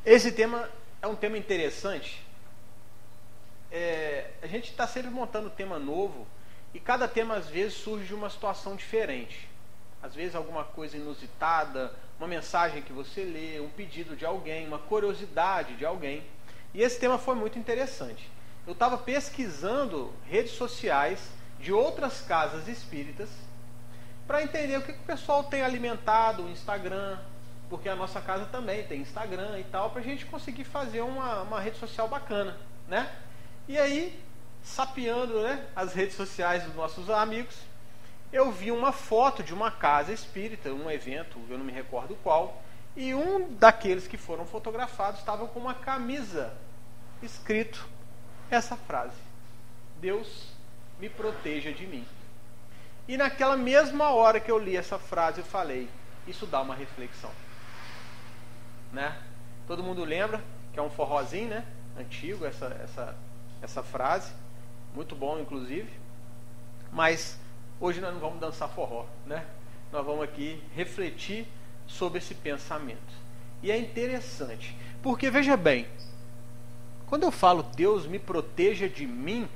Esse tema é um tema interessante. A gente está sempre montando tema novo e cada tema às vezes surge de uma situação diferente. Às vezes alguma coisa inusitada, uma mensagem que você lê, um pedido de alguém, uma curiosidade de alguém. E esse tema foi muito interessante. Eu estava pesquisando redes sociais de outras casas espíritas para entender o que o pessoal tem alimentado, o Instagram, porque a nossa casa também tem Instagram e tal, para a gente conseguir fazer uma rede social bacana, né? E aí, sapeando, né, as redes sociais dos nossos amigos, eu vi uma foto de uma casa espírita, um evento, eu não me recordo qual, e um daqueles que foram fotografados estava com uma camisa escrito essa frase: Deus me proteja de mim. E naquela mesma hora que eu li essa frase, eu falei, isso dá uma reflexão, né? Todo mundo lembra que é um forrozinho, né? Antigo, essa frase, muito bom inclusive, mas hoje nós não vamos dançar forró, né? Nós vamos aqui refletir sobre esse pensamento. E é interessante, porque veja bem, quando eu falo Deus me proteja de mim,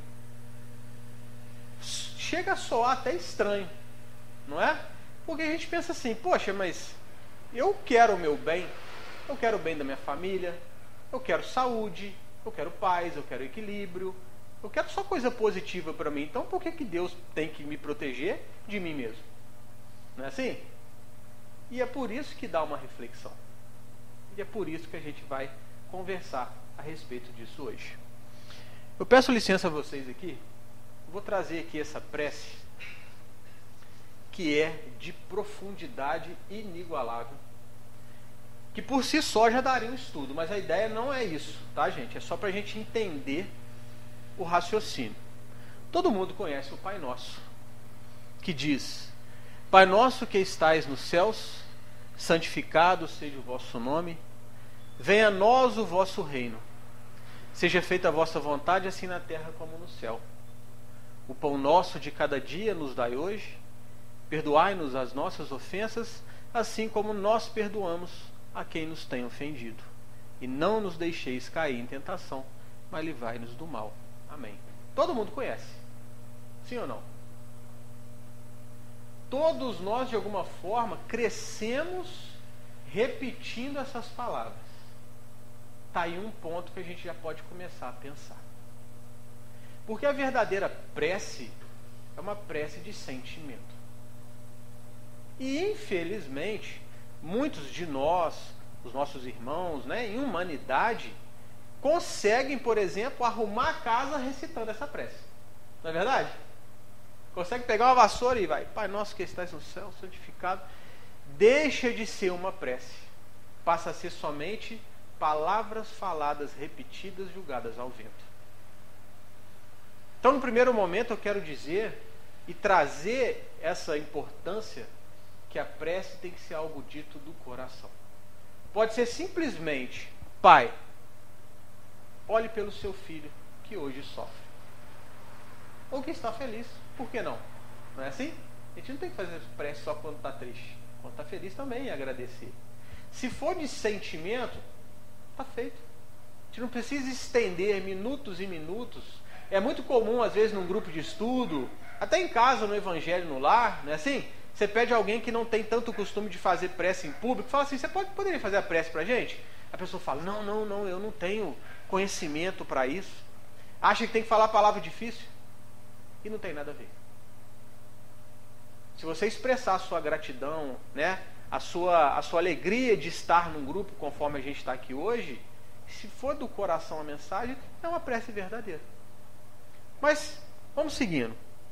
chega a soar até estranho, não é? Porque a gente pensa assim, poxa, mas eu quero o meu bem, eu quero o bem da minha família, eu quero saúde, eu quero paz, eu quero equilíbrio, eu quero só coisa positiva para mim. Então por que Deus tem que me proteger de mim mesmo? Não é assim? E é por isso que dá uma reflexão. E é por isso que a gente vai conversar a respeito disso hoje. Eu peço licença a vocês aqui. Vou trazer aqui essa prece que é de profundidade inigualável, que por si só já daria um estudo, mas a ideia não é isso, tá, gente? É só para a gente entender o raciocínio. Todo mundo conhece o Pai Nosso, que diz: Pai nosso que estais nos céus, santificado seja o vosso nome, venha a nós o vosso reino, seja feita a vossa vontade, assim na terra como no céu. O pão nosso de cada dia nos dai hoje, perdoai-nos as nossas ofensas, assim como nós perdoamos a quem nos tem ofendido. E não nos deixeis cair em tentação, mas livrai-nos do mal. Amém. Todo mundo conhece. Sim ou não? Todos nós, de alguma forma, crescemos repetindo essas palavras. Está aí um ponto que a gente já pode começar a pensar. Porque a verdadeira prece é uma prece de sentimento. E, infelizmente, muitos de nós, os nossos irmãos, né, em humanidade, conseguem, por exemplo, arrumar a casa recitando essa prece. Não é verdade? Consegue pegar uma vassoura e vai: Pai nosso que estás no céu, santificado. Deixa de ser uma prece. Passa a ser somente palavras faladas, repetidas, julgadas ao vento. Então, no primeiro momento, eu quero dizer e trazer essa importância que a prece tem que ser algo dito do coração. Pode ser simplesmente: Pai, olhe pelo seu filho que hoje sofre. Ou que está feliz. Por que não? Não é assim? A gente não tem que fazer prece só quando está triste. Quando está feliz também, agradecer. Se for de sentimento, está feito. A gente não precisa estender minutos e minutos. É muito comum, às vezes, num grupo de estudo, até em casa, no evangelho, no lar, não é assim? Você pede a alguém que não tem tanto costume de fazer prece em público, fala assim: você poderia fazer a prece para a gente? A pessoa fala: não, eu não tenho conhecimento para isso. Acha que tem que falar palavra difícil? E não tem nada a ver. Se você expressar a sua gratidão, né, a sua alegria de estar num grupo, conforme a gente está aqui hoje, se for do coração a mensagem, é uma prece verdadeira. Mas, vamos seguindo.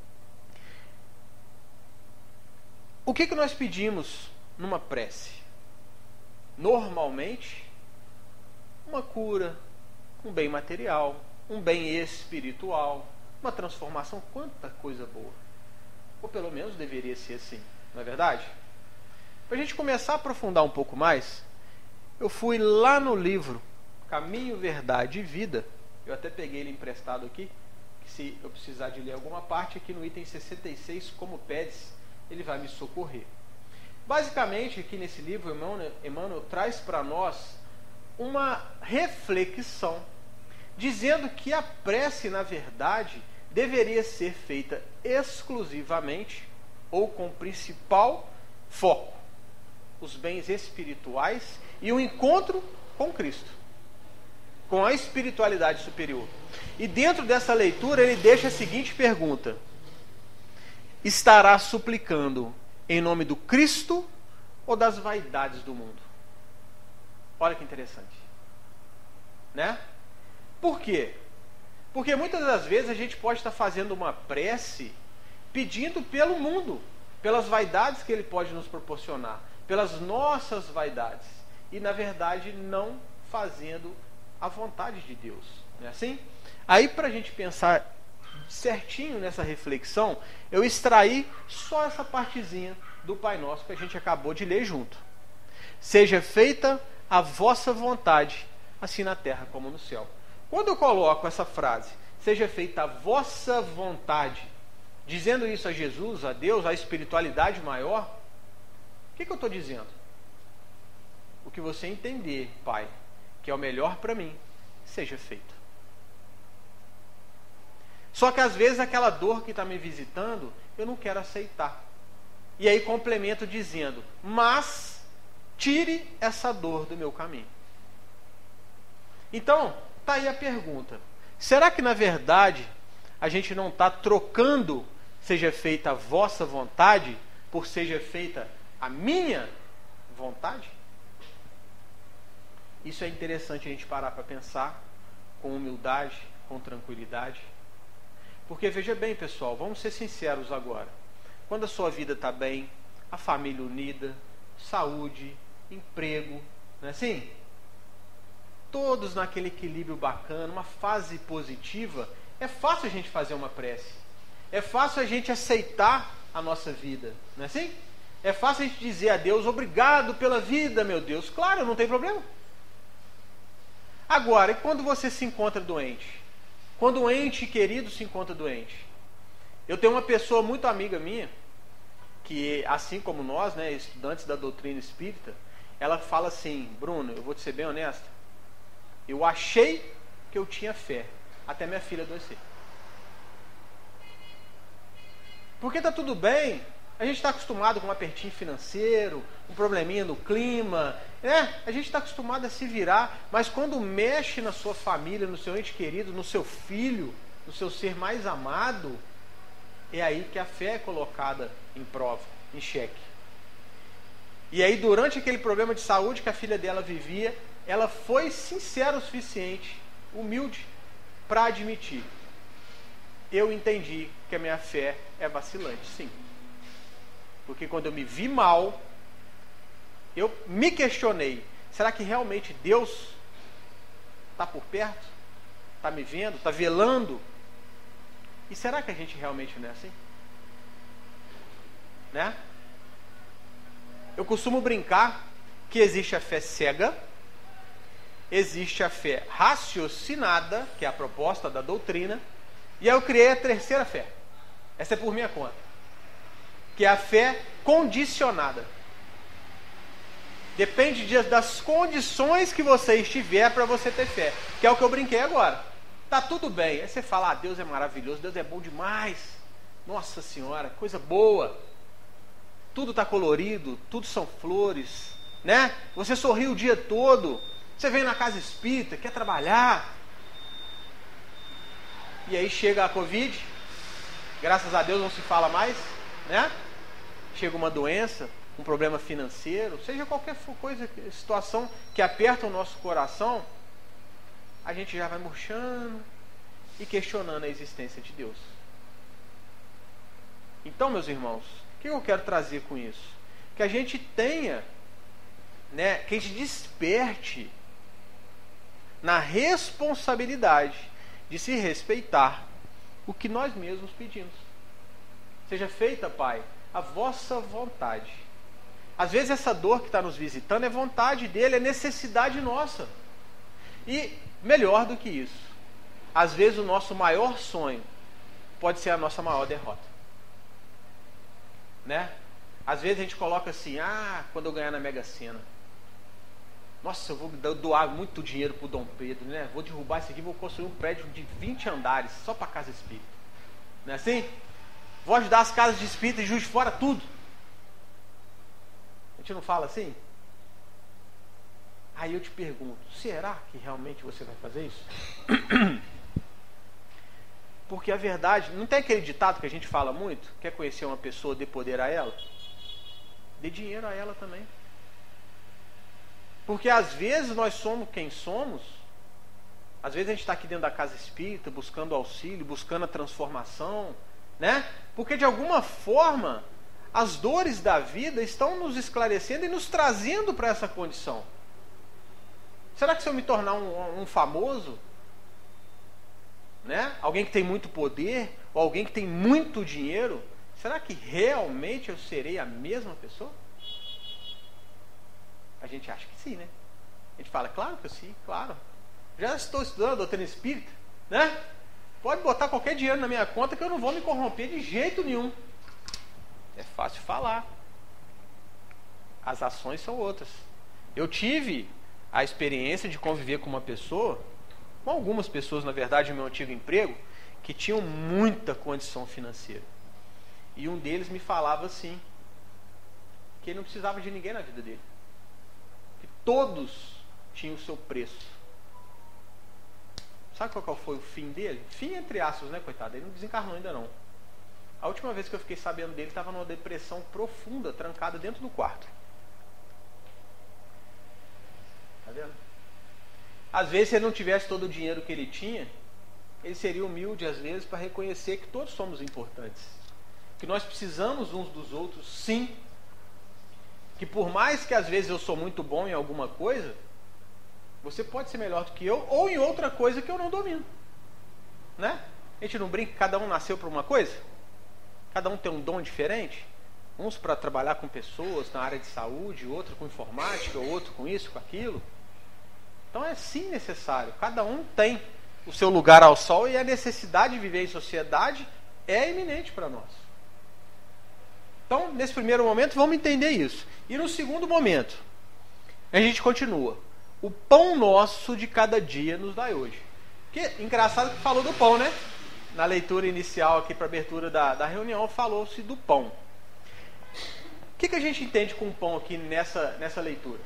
O que nós pedimos numa prece? Normalmente, uma cura, um bem material, um bem espiritual, uma transformação. Quanta coisa boa. Ou pelo menos deveria ser assim, não é verdade? Para a gente começar a aprofundar um pouco mais, eu fui lá no livro Caminho, Verdade e Vida. Eu até peguei ele emprestado aqui, que se eu precisar de ler alguma parte, aqui no item 66, como pedes, ele vai me socorrer. Basicamente, aqui nesse livro, Emmanuel traz para nós uma reflexão, dizendo que a prece, na verdade, deveria ser feita exclusivamente ou com principal foco os bens espirituais e o encontro com Cristo, com a espiritualidade superior. E dentro dessa leitura ele deixa a seguinte pergunta: estará suplicando em nome do Cristo ou das vaidades do mundo? Olha que interessante, né? Por quê? Porque muitas das vezes a gente pode estar fazendo uma prece pedindo pelo mundo, pelas vaidades que ele pode nos proporcionar, pelas nossas vaidades, e na verdade não fazendo a vontade de Deus, não é assim? Aí, para a gente pensar certinho nessa reflexão, eu extraí só essa partezinha do Pai Nosso que a gente acabou de ler junto. Seja feita a vossa vontade, assim na terra como no céu. Quando eu coloco essa frase, seja feita a vossa vontade, dizendo isso a Jesus, a Deus, a espiritualidade maior, o que eu estou dizendo? O que você entender, Pai, que é o melhor para mim, seja feito. Só que às vezes aquela dor que está me visitando, eu não quero aceitar. E aí complemento dizendo, mas tire essa dor do meu caminho. Então, está aí a pergunta. Será que na verdade a gente não está trocando seja feita a vossa vontade por seja feita a minha vontade? Isso é interessante a gente parar para pensar com humildade, com tranquilidade. Porque veja bem, pessoal, vamos ser sinceros agora. Quando a sua vida está bem, a família unida, saúde, emprego, não é assim? Todos naquele equilíbrio bacana, uma fase positiva, é fácil a gente fazer uma prece. É fácil a gente aceitar a nossa vida, não é assim? É fácil a gente dizer a Deus, obrigado pela vida, meu Deus. Claro, não tem problema. Agora, e quando você se encontra doente? Quando um ente querido se encontra doente? Eu tenho uma pessoa muito amiga minha, que assim como nós, né, estudantes da doutrina espírita, ela fala assim, Bruno, eu vou te ser bem honesto, eu achei que eu tinha fé, até minha filha adoecer. Porque está tudo bem, a gente está acostumado com um apertinho financeiro, um probleminha no clima, né? A gente está acostumado a se virar, mas quando mexe na sua família, no seu ente querido, no seu filho, no seu ser mais amado, é aí que a fé é colocada em prova, em xeque. E aí, durante aquele problema de saúde que a filha dela vivia, ela foi sincera o suficiente, humilde, para admitir: eu entendi que a minha fé é vacilante, sim. Porque quando eu me vi mal, eu me questionei, será que realmente Deus está por perto? Está me vendo? Está velando? E será que a gente realmente não é assim? Né? Eu costumo brincar que existe a fé cega, existe a fé raciocinada, que é a proposta da doutrina, e aí eu criei a terceira fé. Essa é por minha conta. Que é a fé condicionada. Depende das condições que você estiver para você ter fé. Que é o que eu brinquei agora. Tá tudo bem. Aí você fala, Deus é maravilhoso, Deus é bom demais. Nossa Senhora, coisa boa. Tudo está colorido, tudo são flores, né? Você sorri o dia todo. Você vem na casa espírita, quer trabalhar. E aí chega a Covid. Graças a Deus não se fala mais, né? Chega uma doença, um problema financeiro, seja qualquer coisa, situação que aperta o nosso coração, a gente já vai murchando e questionando a existência de Deus. Então, meus irmãos, o que eu quero trazer com isso? Que a gente tenha, né, que a gente desperte na responsabilidade de se respeitar o que nós mesmos pedimos. Seja feita, Pai, a vossa vontade. Às vezes essa dor que está nos visitando é vontade dele, é necessidade nossa. E melhor do que isso, às vezes o nosso maior sonho pode ser a nossa maior derrota, né? Às vezes a gente coloca assim, quando eu ganhar na Mega Sena. Nossa, eu vou doar muito dinheiro para o Dom Pedro, né? Vou derrubar isso aqui, vou construir um prédio de 20 andares só para casa espírita. Não é assim? Vou ajudar as casas de espírita e Juiz de Fora tudo. A gente não fala assim? Aí eu te pergunto, será que realmente você vai fazer isso? Porque a verdade, não tem aquele ditado que a gente fala muito? Quer conhecer uma pessoa, dê poder a ela? Dê dinheiro a ela também. Porque às vezes nós somos quem somos, às vezes a gente está aqui dentro da casa espírita, buscando auxílio, buscando a transformação, né? Porque de alguma forma, as dores da vida estão nos esclarecendo e nos trazendo para essa condição. Será que se eu me tornar um famoso, né? Alguém que tem muito poder, ou alguém que tem muito dinheiro, será que realmente eu serei a mesma pessoa? A gente acha que sim, né? A gente fala, claro que sim, claro. Já estou estudando a doutrina espírita, né? Pode botar qualquer dinheiro na minha conta que eu não vou me corromper de jeito nenhum. É fácil falar. As ações são outras. Eu tive a experiência de conviver com uma pessoa, com algumas pessoas, na verdade, no meu antigo emprego, que tinham muita condição financeira. E um deles me falava assim, que ele não precisava de ninguém na vida dele. Que todos tinham o seu preço. Sabe qual foi o fim dele? Fim entre aspas, né, coitado? Ele não desencarnou ainda não. A última vez que eu fiquei sabendo dele, estava numa depressão profunda, trancado dentro do quarto. Tá vendo? Às vezes, se ele não tivesse todo o dinheiro que ele tinha, ele seria humilde, às vezes, para reconhecer que todos somos importantes. Que nós precisamos uns dos outros, sim. Que por mais que às vezes eu sou muito bom em alguma coisa, você pode ser melhor do que eu, ou em outra coisa que eu não domino. Né? A gente não brinca que cada um nasceu para uma coisa? Cada um tem um dom diferente? Uns para trabalhar com pessoas na área de saúde, outro com informática, outro com isso, com aquilo. Então é sim necessário. Cada um tem o seu lugar ao sol e a necessidade de viver em sociedade é iminente para nós. Então, nesse primeiro momento, vamos entender isso. E no segundo momento, a gente continua. O pão nosso de cada dia nos dai hoje. Que engraçado que falou do pão, né? Na leitura inicial aqui para a abertura da reunião, falou-se do pão. O que a gente entende com pão aqui nessa leitura?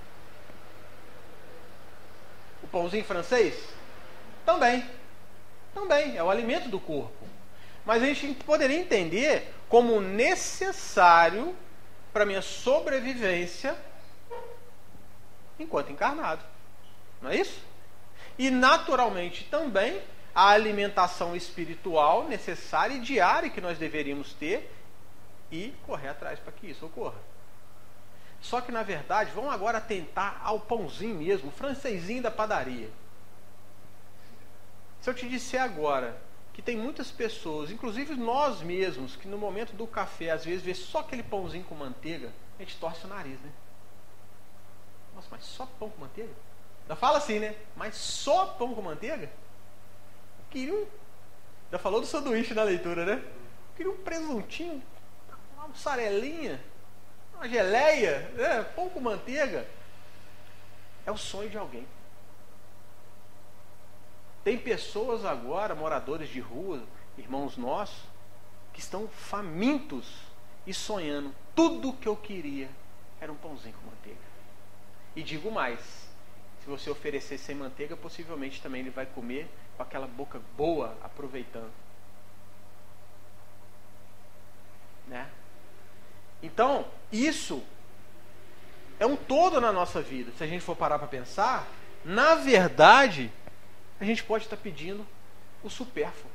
O pãozinho francês? Também, é o alimento do corpo. Mas a gente poderia entender como necessário para a minha sobrevivência enquanto encarnado. Não é isso? E naturalmente também a alimentação espiritual necessária e diária que nós deveríamos ter e correr atrás para que isso ocorra. Só que na verdade, vamos agora atentar ao pãozinho mesmo, o francesinho da padaria. Se eu te disser agora que tem muitas pessoas, inclusive nós mesmos, que no momento do café, às vezes, vê só aquele pãozinho com manteiga, a gente torce o nariz, né? Nossa, mas só pão com manteiga? Ainda fala assim, né? Mas só pão com manteiga? Queria ainda falou do sanduíche na leitura, né? Queria um presuntinho, uma mussarelinha, uma geleia, né? Pão com manteiga. É o sonho de alguém. Tem pessoas agora, moradores de rua, irmãos nossos, que estão famintos e sonhando. Tudo que eu queria era um pãozinho com manteiga. E digo mais, se você oferecer sem manteiga, possivelmente também ele vai comer com aquela boca boa, aproveitando. Né? Então, isso é um todo na nossa vida. Se a gente for parar para pensar, na verdade, a gente pode estar pedindo o supérfluo.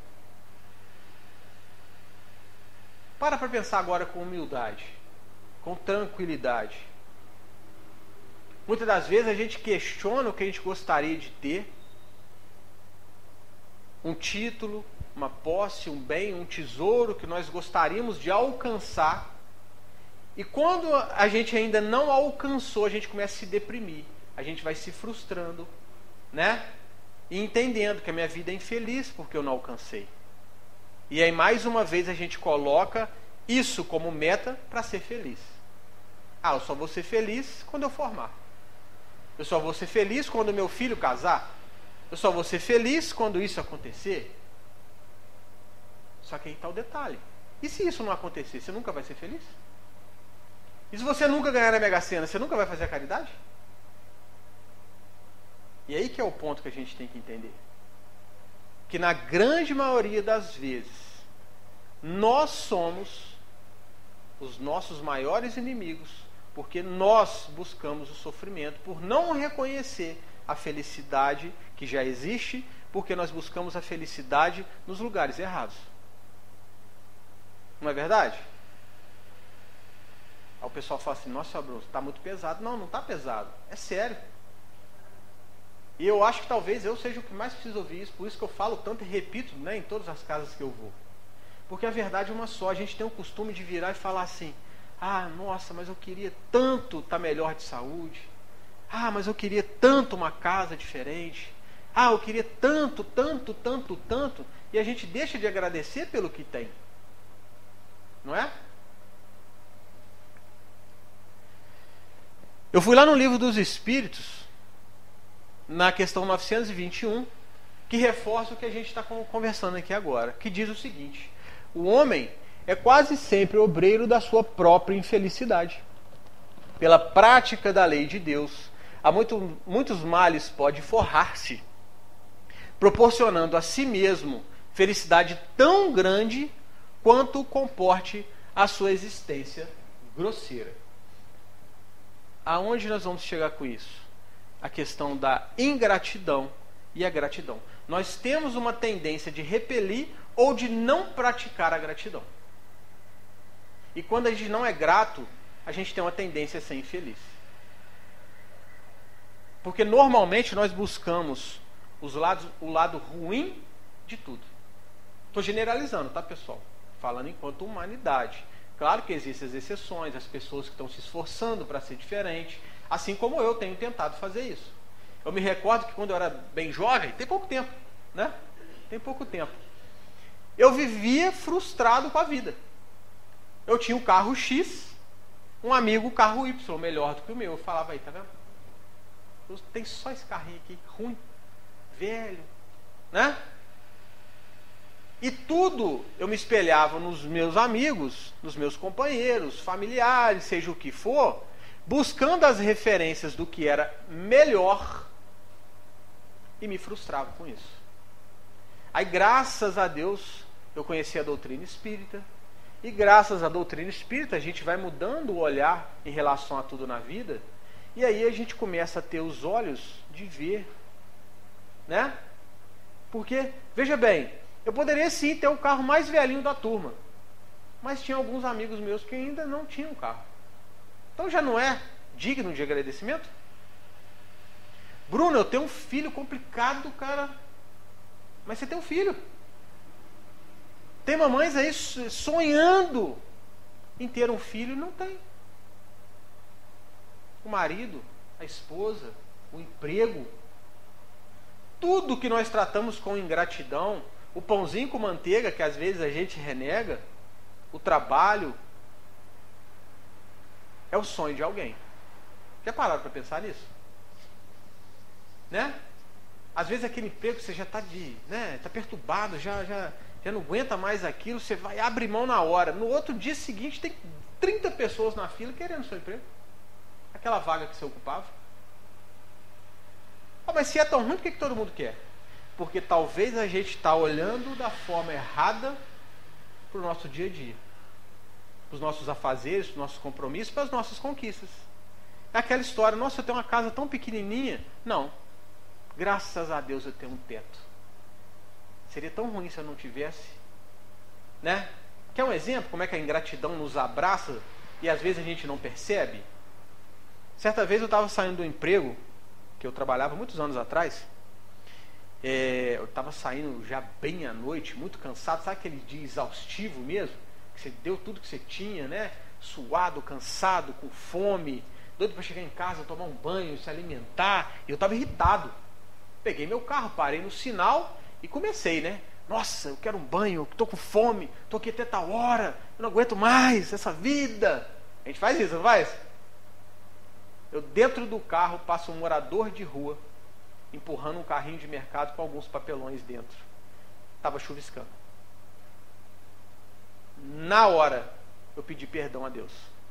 Para pensar agora com humildade, com tranquilidade. Muitas das vezes a gente questiona o que a gente gostaria de ter. Um título, uma posse, um bem, um tesouro que nós gostaríamos de alcançar. E quando a gente ainda não alcançou, a gente começa a se deprimir. A gente vai se frustrando, né? E entendendo que a minha vida é infeliz porque eu não alcancei. E aí mais uma vez a gente coloca isso como meta para ser feliz. Ah, eu só vou ser feliz quando eu formar. Eu só vou ser feliz quando meu filho casar. Eu só vou ser feliz quando isso acontecer. Só que aí está o detalhe. E se isso não acontecer, você nunca vai ser feliz? E se você nunca ganhar na Mega Sena, você nunca vai fazer a caridade? E aí que é o ponto que a gente tem que entender. Que na grande maioria das vezes, nós somos os nossos maiores inimigos, porque nós buscamos o sofrimento por não reconhecer a felicidade que já existe, porque nós buscamos a felicidade nos lugares errados. Não é verdade? Aí o pessoal fala assim, nossa, Bruno, está muito pesado. Não, não está pesado. É sério. E eu acho que talvez eu seja o que mais preciso ouvir isso, por isso que eu falo tanto e repito, né, em todas as casas que eu vou. Porque a verdade é uma só, a gente tem o costume de virar e falar assim, ah, nossa, mas eu queria tanto estar melhor de saúde. Ah, mas eu queria tanto uma casa diferente. Ah, eu queria tanto, tanto, tanto, tanto. E a gente deixa de agradecer pelo que tem. Não é? Eu fui lá no Livro dos Espíritos, na questão 921, que reforça o que a gente está conversando aqui agora, que diz o seguinte: o homem é quase sempre obreiro da sua própria infelicidade. Pela prática da lei de Deus, a muitos males pode forrar-se, proporcionando a si mesmo felicidade tão grande quanto comporte a sua existência grosseira. Aonde nós vamos chegar com isso? A questão da ingratidão e a gratidão. Nós temos uma tendência de repelir ou de não praticar a gratidão. E quando a gente não é grato, a gente tem uma tendência a ser infeliz. Porque normalmente nós buscamos o lado ruim de tudo. Estou generalizando, tá, pessoal? Falando enquanto humanidade. Claro que existem as exceções, as pessoas que estão se esforçando para ser diferente, assim como eu tenho tentado fazer isso. Eu me recordo que quando eu era bem jovem, tem pouco tempo, né? Tem pouco tempo. Eu vivia frustrado com a vida. Eu tinha um carro X, um amigo carro Y, melhor do que o meu. Eu falava aí, tá vendo? Tem só esse carrinho aqui, ruim, velho, né? E tudo eu me espelhava nos meus amigos, nos meus companheiros, familiares, seja o que for, buscando as referências do que era melhor e me frustrava com isso. Aí, graças a Deus, eu conheci a doutrina espírita, e graças à doutrina espírita a gente vai mudando o olhar em relação a tudo na vida, e aí a gente começa a ter os olhos de ver, né? Porque, veja bem, eu poderia sim ter o carro mais velhinho da turma, mas tinha alguns amigos meus que ainda não tinham carro. Então já não é digno de agradecimento? Bruno, eu tenho um filho complicado, cara. Mas você tem um filho. Tem mamães aí sonhando em ter um filho e não tem. O marido, a esposa, o emprego. Tudo que nós tratamos com ingratidão, o pãozinho com manteiga que às vezes a gente renega, o trabalho, é o sonho de alguém. Já pararam para pensar nisso? Né? Às vezes aquele emprego você já está tá perturbado, já não aguenta mais aquilo, você vai abrir mão na hora. No outro dia seguinte tem 30 pessoas na fila querendo o seu emprego. Aquela vaga que você ocupava. Ah, mas se é tão ruim, por que todo mundo quer? Porque talvez a gente está olhando da forma errada para o nosso dia a dia. Para os nossos afazeres, para os nossos compromissos, para as nossas conquistas. É aquela história, nossa, eu tenho uma casa tão pequenininha. Não. Graças a Deus eu tenho um teto. Seria tão ruim se eu não tivesse. Né? Quer um exemplo? Como é que a ingratidão nos abraça e às vezes a gente não percebe? Certa vez eu estava saindo do emprego, que eu trabalhava muitos anos atrás. Eu estava saindo já bem à noite, muito cansado. Sabe aquele dia exaustivo mesmo? Que você deu tudo que você tinha, né? Suado, cansado, com fome, doido para chegar em casa, tomar um banho, se alimentar. E eu estava irritado. Peguei meu carro, parei no sinal e comecei, né? Nossa, eu quero um banho, estou com fome, estou aqui até tal hora, eu não aguento mais essa vida. A gente faz isso, não faz? Eu dentro do carro passo um morador de rua empurrando um carrinho de mercado com alguns papelões dentro. Estava chuviscando. Na hora eu pedi perdão a Deus.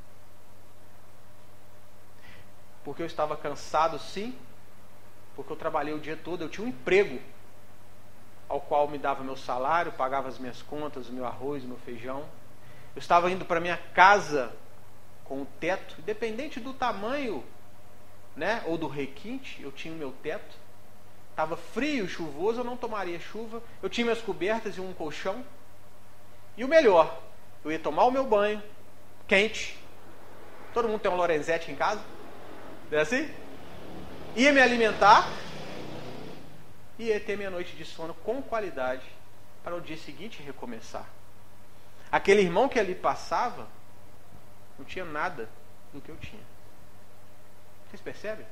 Porque eu estava cansado, sim. Porque eu trabalhei o dia todo. Eu tinha um emprego ao qual me dava meu salário, pagava as minhas contas, o meu arroz, o meu feijão. Eu estava indo para minha casa com o teto, independente do tamanho, né, ou do requinte, eu tinha o meu teto. Estava frio, chuvoso, eu não tomaria chuva. Eu tinha minhas cobertas e um colchão. E o melhor, eu ia tomar o meu banho quente. Todo mundo tem um Lorenzetti em casa? Não é assim? Ia me alimentar e ia ter minha noite de sono com qualidade para o dia seguinte recomeçar. Aquele irmão que ali passava não tinha nada do que eu tinha. Vocês percebem?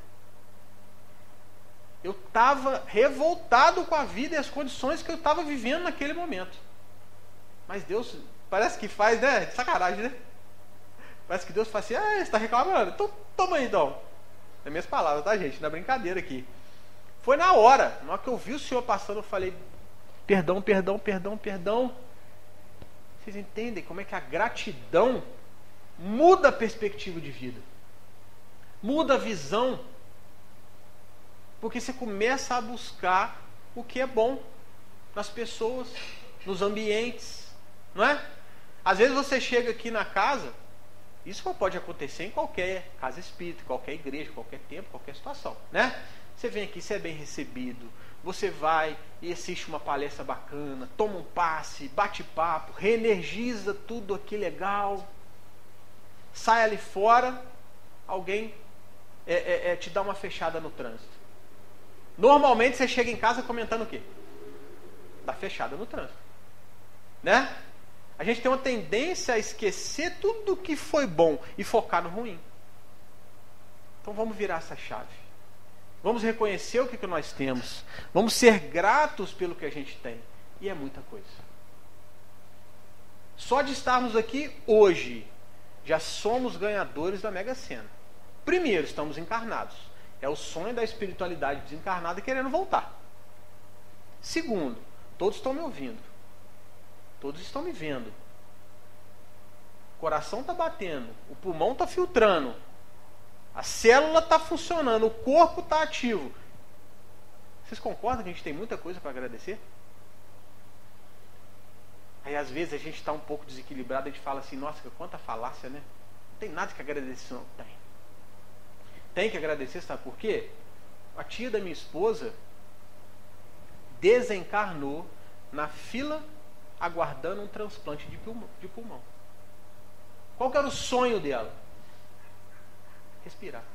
Eu estava revoltado com a vida e as condições que eu estava vivendo naquele momento. Mas Deus parece que faz, né? Sacanagem, né? Parece que Deus faz assim, você está reclamando? Então toma aí, então. É minhas palavras, tá, gente? Não é brincadeira aqui. Foi na hora que eu vi o Senhor passando, eu falei, perdão, perdão, perdão, perdão. Vocês entendem como é que a gratidão muda a perspectiva de vida? Muda a visão. Porque você começa a buscar o que é bom nas pessoas, nos ambientes, não é? Às vezes você chega aqui na casa, isso pode acontecer em qualquer casa espírita, qualquer igreja, qualquer tempo, qualquer situação, né? Você vem aqui, você é bem recebido, você vai e assiste uma palestra bacana, toma um passe, bate papo, reenergiza tudo aqui legal, sai ali fora, alguém te dá uma fechada no trânsito. Normalmente você chega em casa comentando o quê? Da fechada no trânsito, né? A gente tem uma tendência a esquecer tudo que foi bom e focar no ruim. Então vamos virar essa chave. Vamos reconhecer o que nós temos. Vamos ser gratos pelo que a gente tem. E é muita coisa. Só de estarmos aqui hoje, já somos ganhadores da Mega Sena. Primeiro, estamos encarnados. É o sonho da espiritualidade desencarnada querendo voltar. Segundo, todos estão me ouvindo. Todos estão me vendo. O coração está batendo. O pulmão está filtrando. A célula está funcionando. O corpo está ativo. Vocês concordam que a gente tem muita coisa para agradecer? Aí às vezes a gente está um pouco desequilibrado. A gente fala assim, nossa, quanta falácia, né? Não tem nada que agradecer, não. Tem que agradecer, sabe por quê? A tia da minha esposa desencarnou na fila aguardando um transplante de pulmão. Qual que era o sonho dela? Respirar.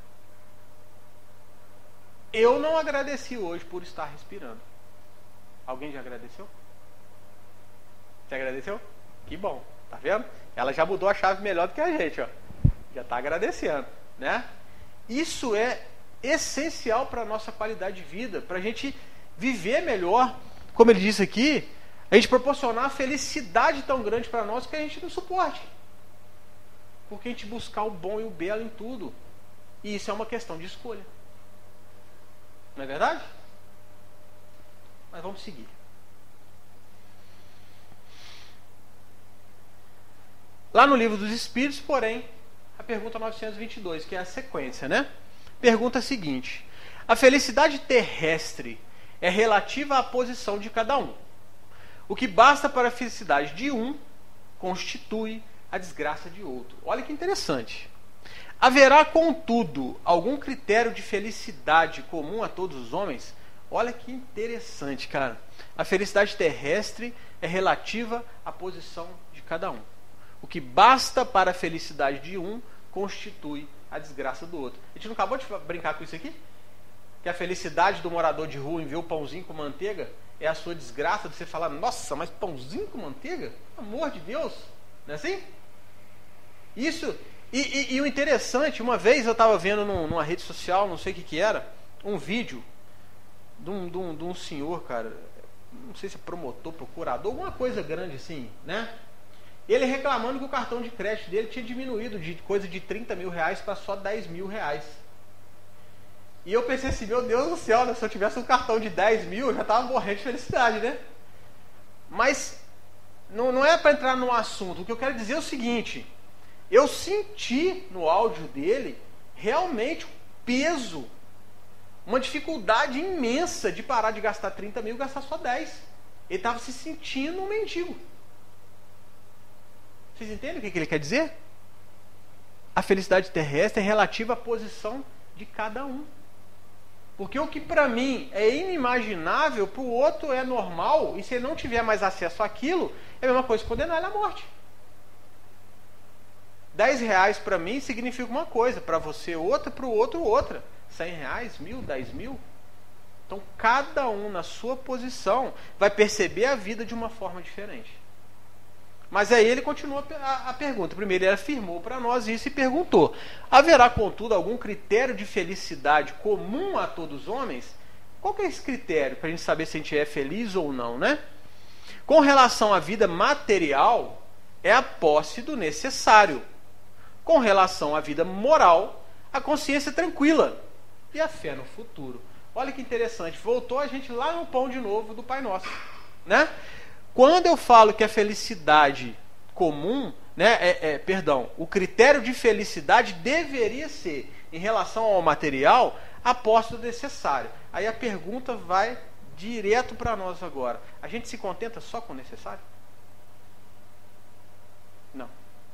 Eu não agradeci hoje por estar respirando. Alguém já agradeceu? Você agradeceu? Que bom, tá vendo? Ela já mudou a chave melhor do que a gente, ó. Já está agradecendo, né? Isso é essencial para a nossa qualidade de vida, para a gente viver melhor. Como ele disse aqui, a gente proporcionar felicidade tão grande para nós que a gente não suporte. Porque a gente buscar o bom e o belo em tudo. E isso é uma questão de escolha. Não é verdade? Mas vamos seguir. Lá no Livro dos Espíritos, porém, a pergunta 922, que é a sequência, né? Pergunta a seguinte: a felicidade terrestre é relativa à posição de cada um. O que basta para a felicidade de um constitui a desgraça de outro. Olha que interessante. Haverá, contudo, algum critério de felicidade comum a todos os homens? Olha que interessante, cara. A felicidade terrestre é relativa à posição de cada um. O que basta para a felicidade de um constitui a desgraça do outro. A gente não acabou de brincar com isso aqui? Que a felicidade do morador de rua em ver o pãozinho com manteiga é a sua desgraça de você falar, nossa, mas pãozinho com manteiga? Amor de Deus! Não é assim? Isso, e o interessante, uma vez eu estava vendo numa rede social, não sei o que era, um vídeo de um senhor, cara, não sei se é promotor, procurador, alguma coisa grande assim, né? Ele reclamando que o cartão de crédito dele tinha diminuído de coisa de 30 mil reais para só 10 mil reais. E eu pensei assim, meu Deus do céu, né? Se eu tivesse um cartão de 10 mil, eu já estava morrendo de felicidade, né? Mas não é para entrar no assunto. O que eu quero dizer é o seguinte: eu senti no áudio dele realmente um peso, uma dificuldade imensa de parar de gastar 30 mil e gastar só 10. Ele estava se sentindo um mendigo. Vocês entendem o que ele quer dizer? A felicidade terrestre é relativa à posição de cada um. Porque o que para mim é inimaginável, para o outro é normal, e se ele não tiver mais acesso àquilo, é a mesma coisa que condenar ele à morte. 10 reais para mim significa uma coisa, para você outra, para o outro outra. 100 reais, 1.000, 10 mil. Então cada um na sua posição vai perceber a vida de uma forma diferente. Mas aí ele continua a pergunta. Primeiro ele afirmou para nós isso e perguntou: haverá, contudo, algum critério de felicidade comum a todos os homens? Qual que é esse critério para a gente saber se a gente é feliz ou não, né? Com relação à vida material, é a posse do necessário. Com relação à vida moral, a consciência tranquila e a fé no futuro. Olha que interessante, voltou a gente lá no pão de novo do Pai Nosso, né? Quando eu falo que a felicidade comum, né, o critério de felicidade deveria ser, em relação ao material, a posse do necessário. Aí a pergunta vai direto para nós agora. A gente se contenta só com o necessário? Não.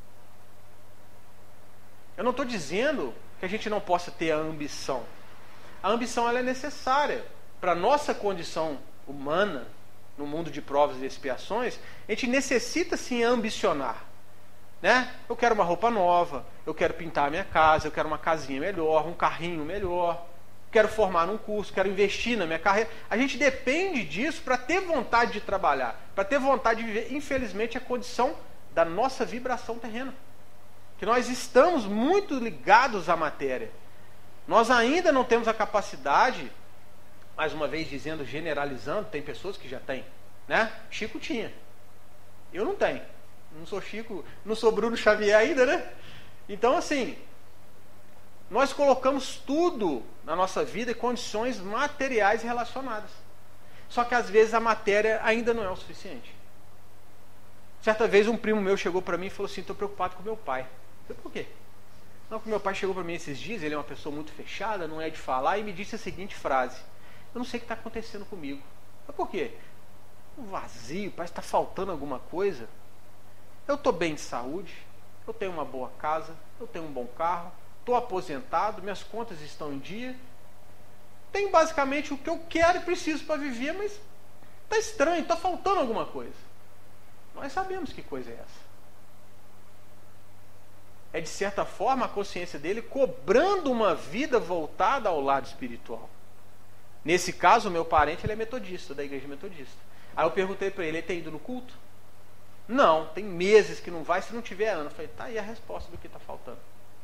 Eu não estou dizendo que a gente não possa ter a ambição. A ambição ela é necessária para a nossa condição humana, no mundo de provas e expiações. A gente necessita sim ambicionar, né? Eu quero uma roupa nova, eu quero pintar a minha casa, eu quero uma casinha melhor, um carrinho melhor, quero formar num curso, quero investir na minha carreira. A gente depende disso para ter vontade de trabalhar, para ter vontade de viver. Infelizmente, é a condição da nossa vibração terrena, que nós estamos muito ligados à matéria. Nós ainda não temos a capacidade, mais uma vez dizendo, generalizando, tem pessoas que já têm, né? Chico tinha. Eu não tenho. Não sou Chico, não sou Bruno Xavier ainda, né? Então, assim, nós colocamos tudo na nossa vida em condições materiais relacionadas. Só que às vezes a matéria ainda não é o suficiente. Certa vez um primo meu chegou para mim e falou assim: estou preocupado com meu pai. Eu falei: por quê? Não, porque meu pai chegou para mim esses dias, ele é uma pessoa muito fechada, não é de falar, e me disse a seguinte frase: eu não sei o que está acontecendo comigo. Mas por quê? Um vazio, parece que está faltando alguma coisa. Eu estou bem de saúde, eu tenho uma boa casa, eu tenho um bom carro, estou aposentado, minhas contas estão em dia, tenho basicamente o que eu quero e preciso para viver, mas está estranho, está faltando alguma coisa. Nós sabemos que coisa é essa. É, de certa forma, a consciência dele cobrando uma vida voltada ao lado espiritual. Nesse caso, o meu parente ele é metodista, da igreja metodista. Aí eu perguntei para ele: ele tem ido no culto? Não, tem meses que não vai, se não tiver ano. Eu falei: tá aí a resposta do que está faltando.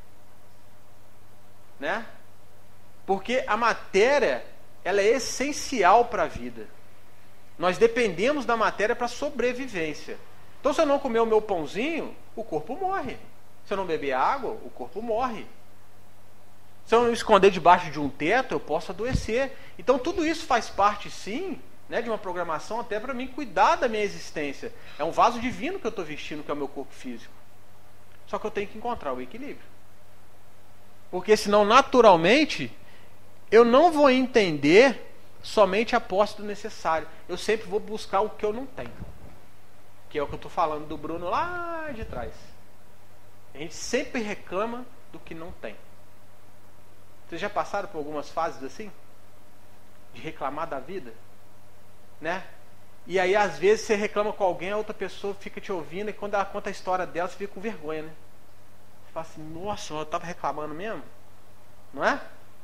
Né? Porque a matéria, ela é essencial para a vida. Nós dependemos da matéria para a sobrevivência. Então, se eu não comer o meu pãozinho, o corpo morre. Se eu não beber água, o corpo morre. Se eu me esconder debaixo de um teto, eu posso adoecer. Então tudo isso faz parte, sim, né, de uma programação até para mim cuidar da minha existência. É um vaso divino que eu estou vestindo, que é o meu corpo físico. Só que eu tenho que encontrar o equilíbrio. Porque senão, naturalmente, eu não vou entender somente a posse do necessário. Eu sempre vou buscar o que eu não tenho. Que é o que eu estou falando do Bruno lá de trás. A gente sempre reclama do que não tem. Vocês já passaram por algumas fases assim? De reclamar da vida? Né? E aí, às vezes, você reclama com alguém, a outra pessoa fica te ouvindo, e quando ela conta a história dela, você fica com vergonha, né? Você fala assim: nossa, eu estava reclamando mesmo? Não é?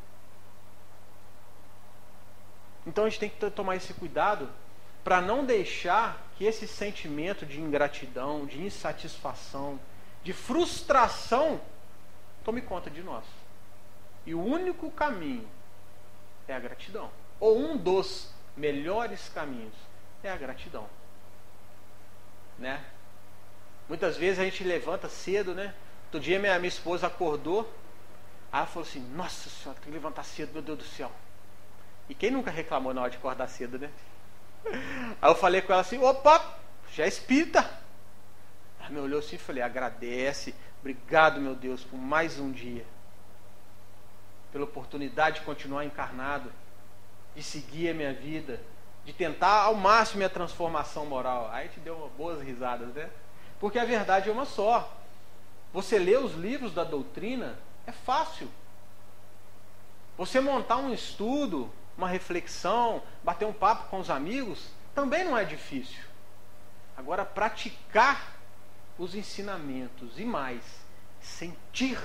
Então a gente tem que tomar esse cuidado para não deixar que esse sentimento de ingratidão, de insatisfação, de frustração tome conta de nós. E o único caminho é a gratidão. Ou um dos melhores caminhos é a gratidão. Né? Muitas vezes a gente levanta cedo, né? Outro dia minha esposa acordou, Aí ela falou assim, nossa senhora, tem que levantar cedo, meu Deus do céu. E quem nunca reclamou na hora de acordar cedo, né? Aí eu falei com ela assim, opa, já é espírita. Ela me olhou assim e falei, agradece, obrigado meu Deus por mais um dia. Pela oportunidade de continuar encarnado, de seguir a minha vida, de tentar ao máximo a transformação moral. Aí te deu boas risadas, né? Porque a verdade é uma só. Você lê os livros da doutrina, é fácil. Você montar um estudo, uma reflexão, bater um papo com os amigos, também não é difícil. Agora, praticar os ensinamentos e mais, sentir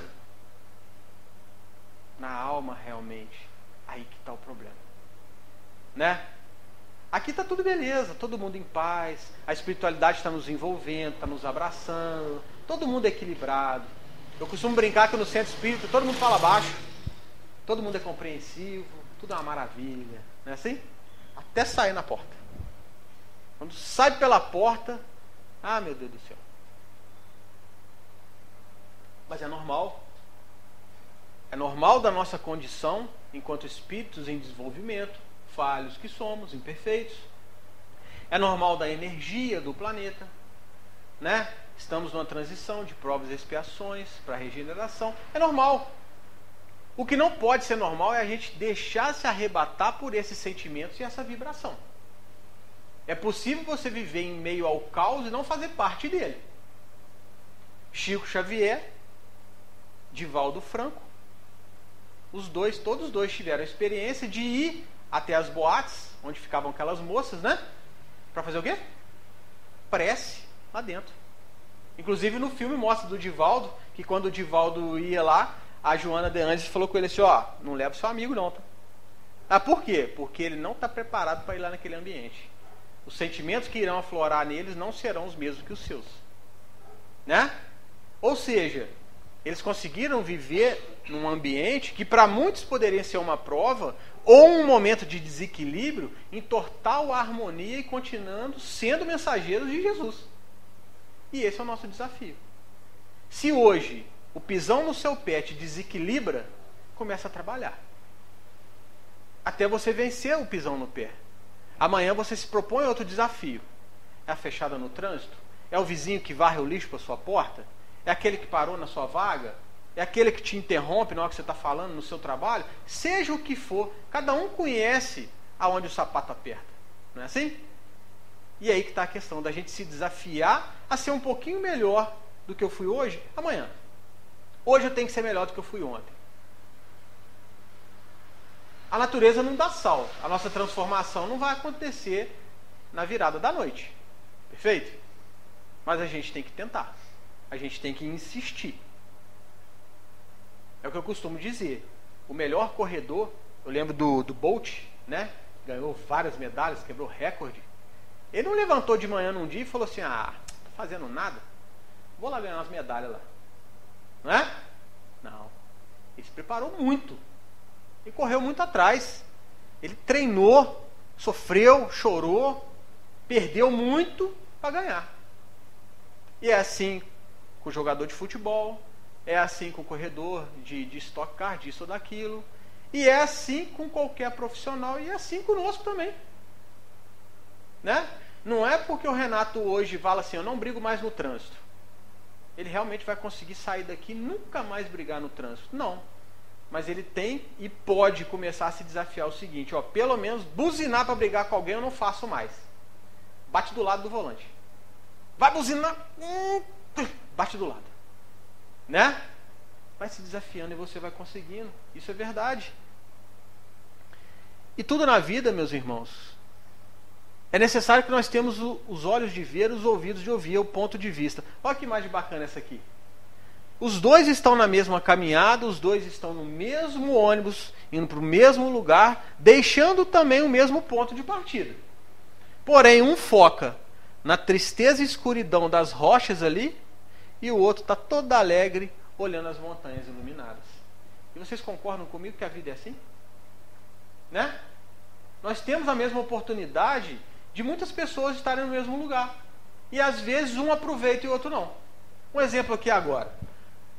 na alma realmente, aí que está o problema. Né? Aqui está tudo beleza, todo mundo em paz, a espiritualidade está nos envolvendo, está nos abraçando, todo mundo é equilibrado. Eu costumo brincar que no centro espírita todo mundo fala baixo, todo mundo é compreensivo, tudo é uma maravilha, não é assim? Até sair na porta. Quando sai pela porta, ah, meu Deus do céu. Mas é normal. É normal da nossa condição, enquanto espíritos em desenvolvimento, falhos que somos, imperfeitos. É normal da energia do planeta, né? Estamos numa transição de provas e expiações para regeneração. É normal. O que não pode ser normal é a gente deixar se arrebatar por esses sentimentos e essa vibração. É possível você viver em meio ao caos e não fazer parte dele. Chico Xavier, Divaldo Franco, todos os dois tiveram a experiência de ir até as boates, onde ficavam aquelas moças, né? Para fazer o quê? Prece lá dentro. Inclusive no filme mostra do Divaldo, que quando o Divaldo ia lá, a Joana de Anjos falou com ele assim, ó, não leva seu amigo não, tá? Ah, por quê? Porque ele não está preparado para ir lá naquele ambiente. Os sentimentos que irão aflorar neles não serão os mesmos que os seus. Né? Ou seja, eles conseguiram viver num ambiente que para muitos poderia ser uma prova ou um momento de desequilíbrio em total harmonia e continuando sendo mensageiros de Jesus. E esse é o nosso desafio. Se hoje o pisão no seu pé te desequilibra, começa a trabalhar. Até você vencer o pisão no pé. Amanhã você se propõe outro desafio. É a fechada no trânsito? É o vizinho que varre o lixo para sua porta? É aquele que parou na sua vaga? É aquele que te interrompe na hora que você está falando no seu trabalho? Seja o que for, cada um conhece aonde o sapato aperta. Não é assim? E aí que está a questão da gente se desafiar a ser um pouquinho melhor do que eu fui hoje, amanhã. Hoje eu tenho que ser melhor do que eu fui ontem. A natureza não dá salto. A nossa transformação não vai acontecer na virada da noite. Perfeito? Mas a gente tem que tentar. A gente tem que insistir. É o que eu costumo dizer. O melhor corredor, eu lembro do Bolt, né? Ganhou várias medalhas, quebrou recorde. Ele não levantou de manhã num dia e falou assim, não tô fazendo nada, vou lá ganhar umas medalhas lá. Não é? Não. Ele se preparou muito. E correu muito atrás. Ele treinou, sofreu, chorou, perdeu muito para ganhar. E é assim com o jogador de futebol, é assim com o corredor de Stock Car, disso ou daquilo, e é assim com qualquer profissional, e é assim conosco também. Né? Não é porque o Renato hoje fala assim, eu não brigo mais no trânsito, ele realmente vai conseguir sair daqui e nunca mais brigar no trânsito. Não. Mas ele tem e pode começar a se desafiar o seguinte, ó, pelo menos buzinar para brigar com alguém eu não faço mais. Bate do lado do volante. Vai buzinar, bate do lado. Né? Vai se desafiando e você vai conseguindo. Isso é verdade. E tudo na vida, meus irmãos, é necessário que nós temos os olhos de ver, os ouvidos de ouvir, o ponto de vista. Olha que imagem bacana essa aqui. Os dois estão na mesma caminhada, os dois estão no mesmo ônibus, indo para o mesmo lugar, deixando também o mesmo ponto de partida. Porém, um foca na tristeza e escuridão das rochas ali, e o outro está todo alegre, olhando as montanhas iluminadas. E vocês concordam comigo que a vida é assim? Né? Nós temos a mesma oportunidade de muitas pessoas estarem no mesmo lugar. E às vezes um aproveita e o outro não. Um exemplo aqui agora.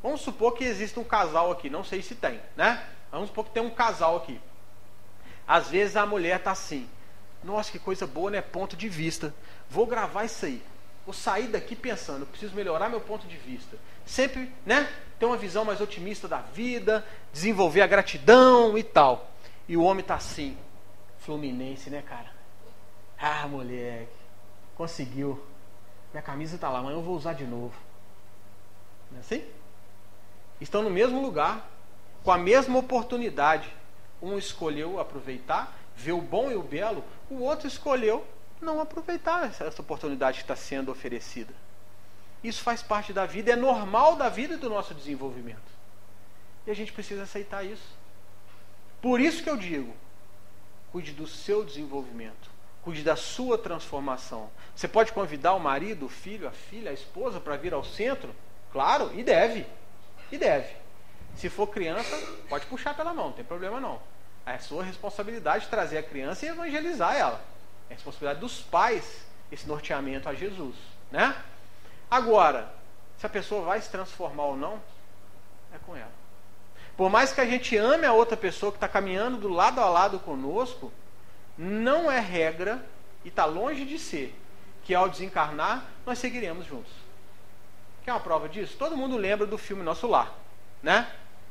Vamos supor que existe um casal aqui, não sei se tem, né? Vamos supor que tem um casal aqui. Às vezes a mulher está assim, nossa, que coisa boa, né? Ponto de vista. Vou gravar isso aí. Vou sair daqui pensando, eu preciso melhorar meu ponto de vista. Sempre, né? Ter uma visão mais otimista da vida, desenvolver a gratidão e tal. E o homem está assim, Fluminense, né, cara? Ah, moleque, conseguiu. Minha camisa está lá, amanhã eu vou usar de novo. Não é assim? Estão no mesmo lugar, com a mesma oportunidade. Um escolheu aproveitar, ver o bom e o belo, o outro escolheu não aproveitar essa oportunidade que está sendo oferecida. Isso faz parte da vida, é normal da vida e do nosso desenvolvimento. E a gente precisa aceitar isso. Por isso que eu digo, cuide do seu desenvolvimento, cuide da sua transformação. Você pode convidar o marido, o filho, a filha, a esposa para vir ao centro? Claro, e deve. E deve. Se for criança, pode puxar pela mão, não tem problema não. É sua responsabilidade trazer a criança e evangelizar ela. É responsabilidade dos pais esse norteamento a Jesus, né? Agora, se a pessoa vai se transformar ou não, é com ela. Por mais que a gente ame a outra pessoa que está caminhando do lado a lado conosco, não é regra, e está longe de ser, que ao desencarnar, nós seguiremos juntos. Quer uma prova disso? Todo mundo lembra do filme Nosso Lar, né?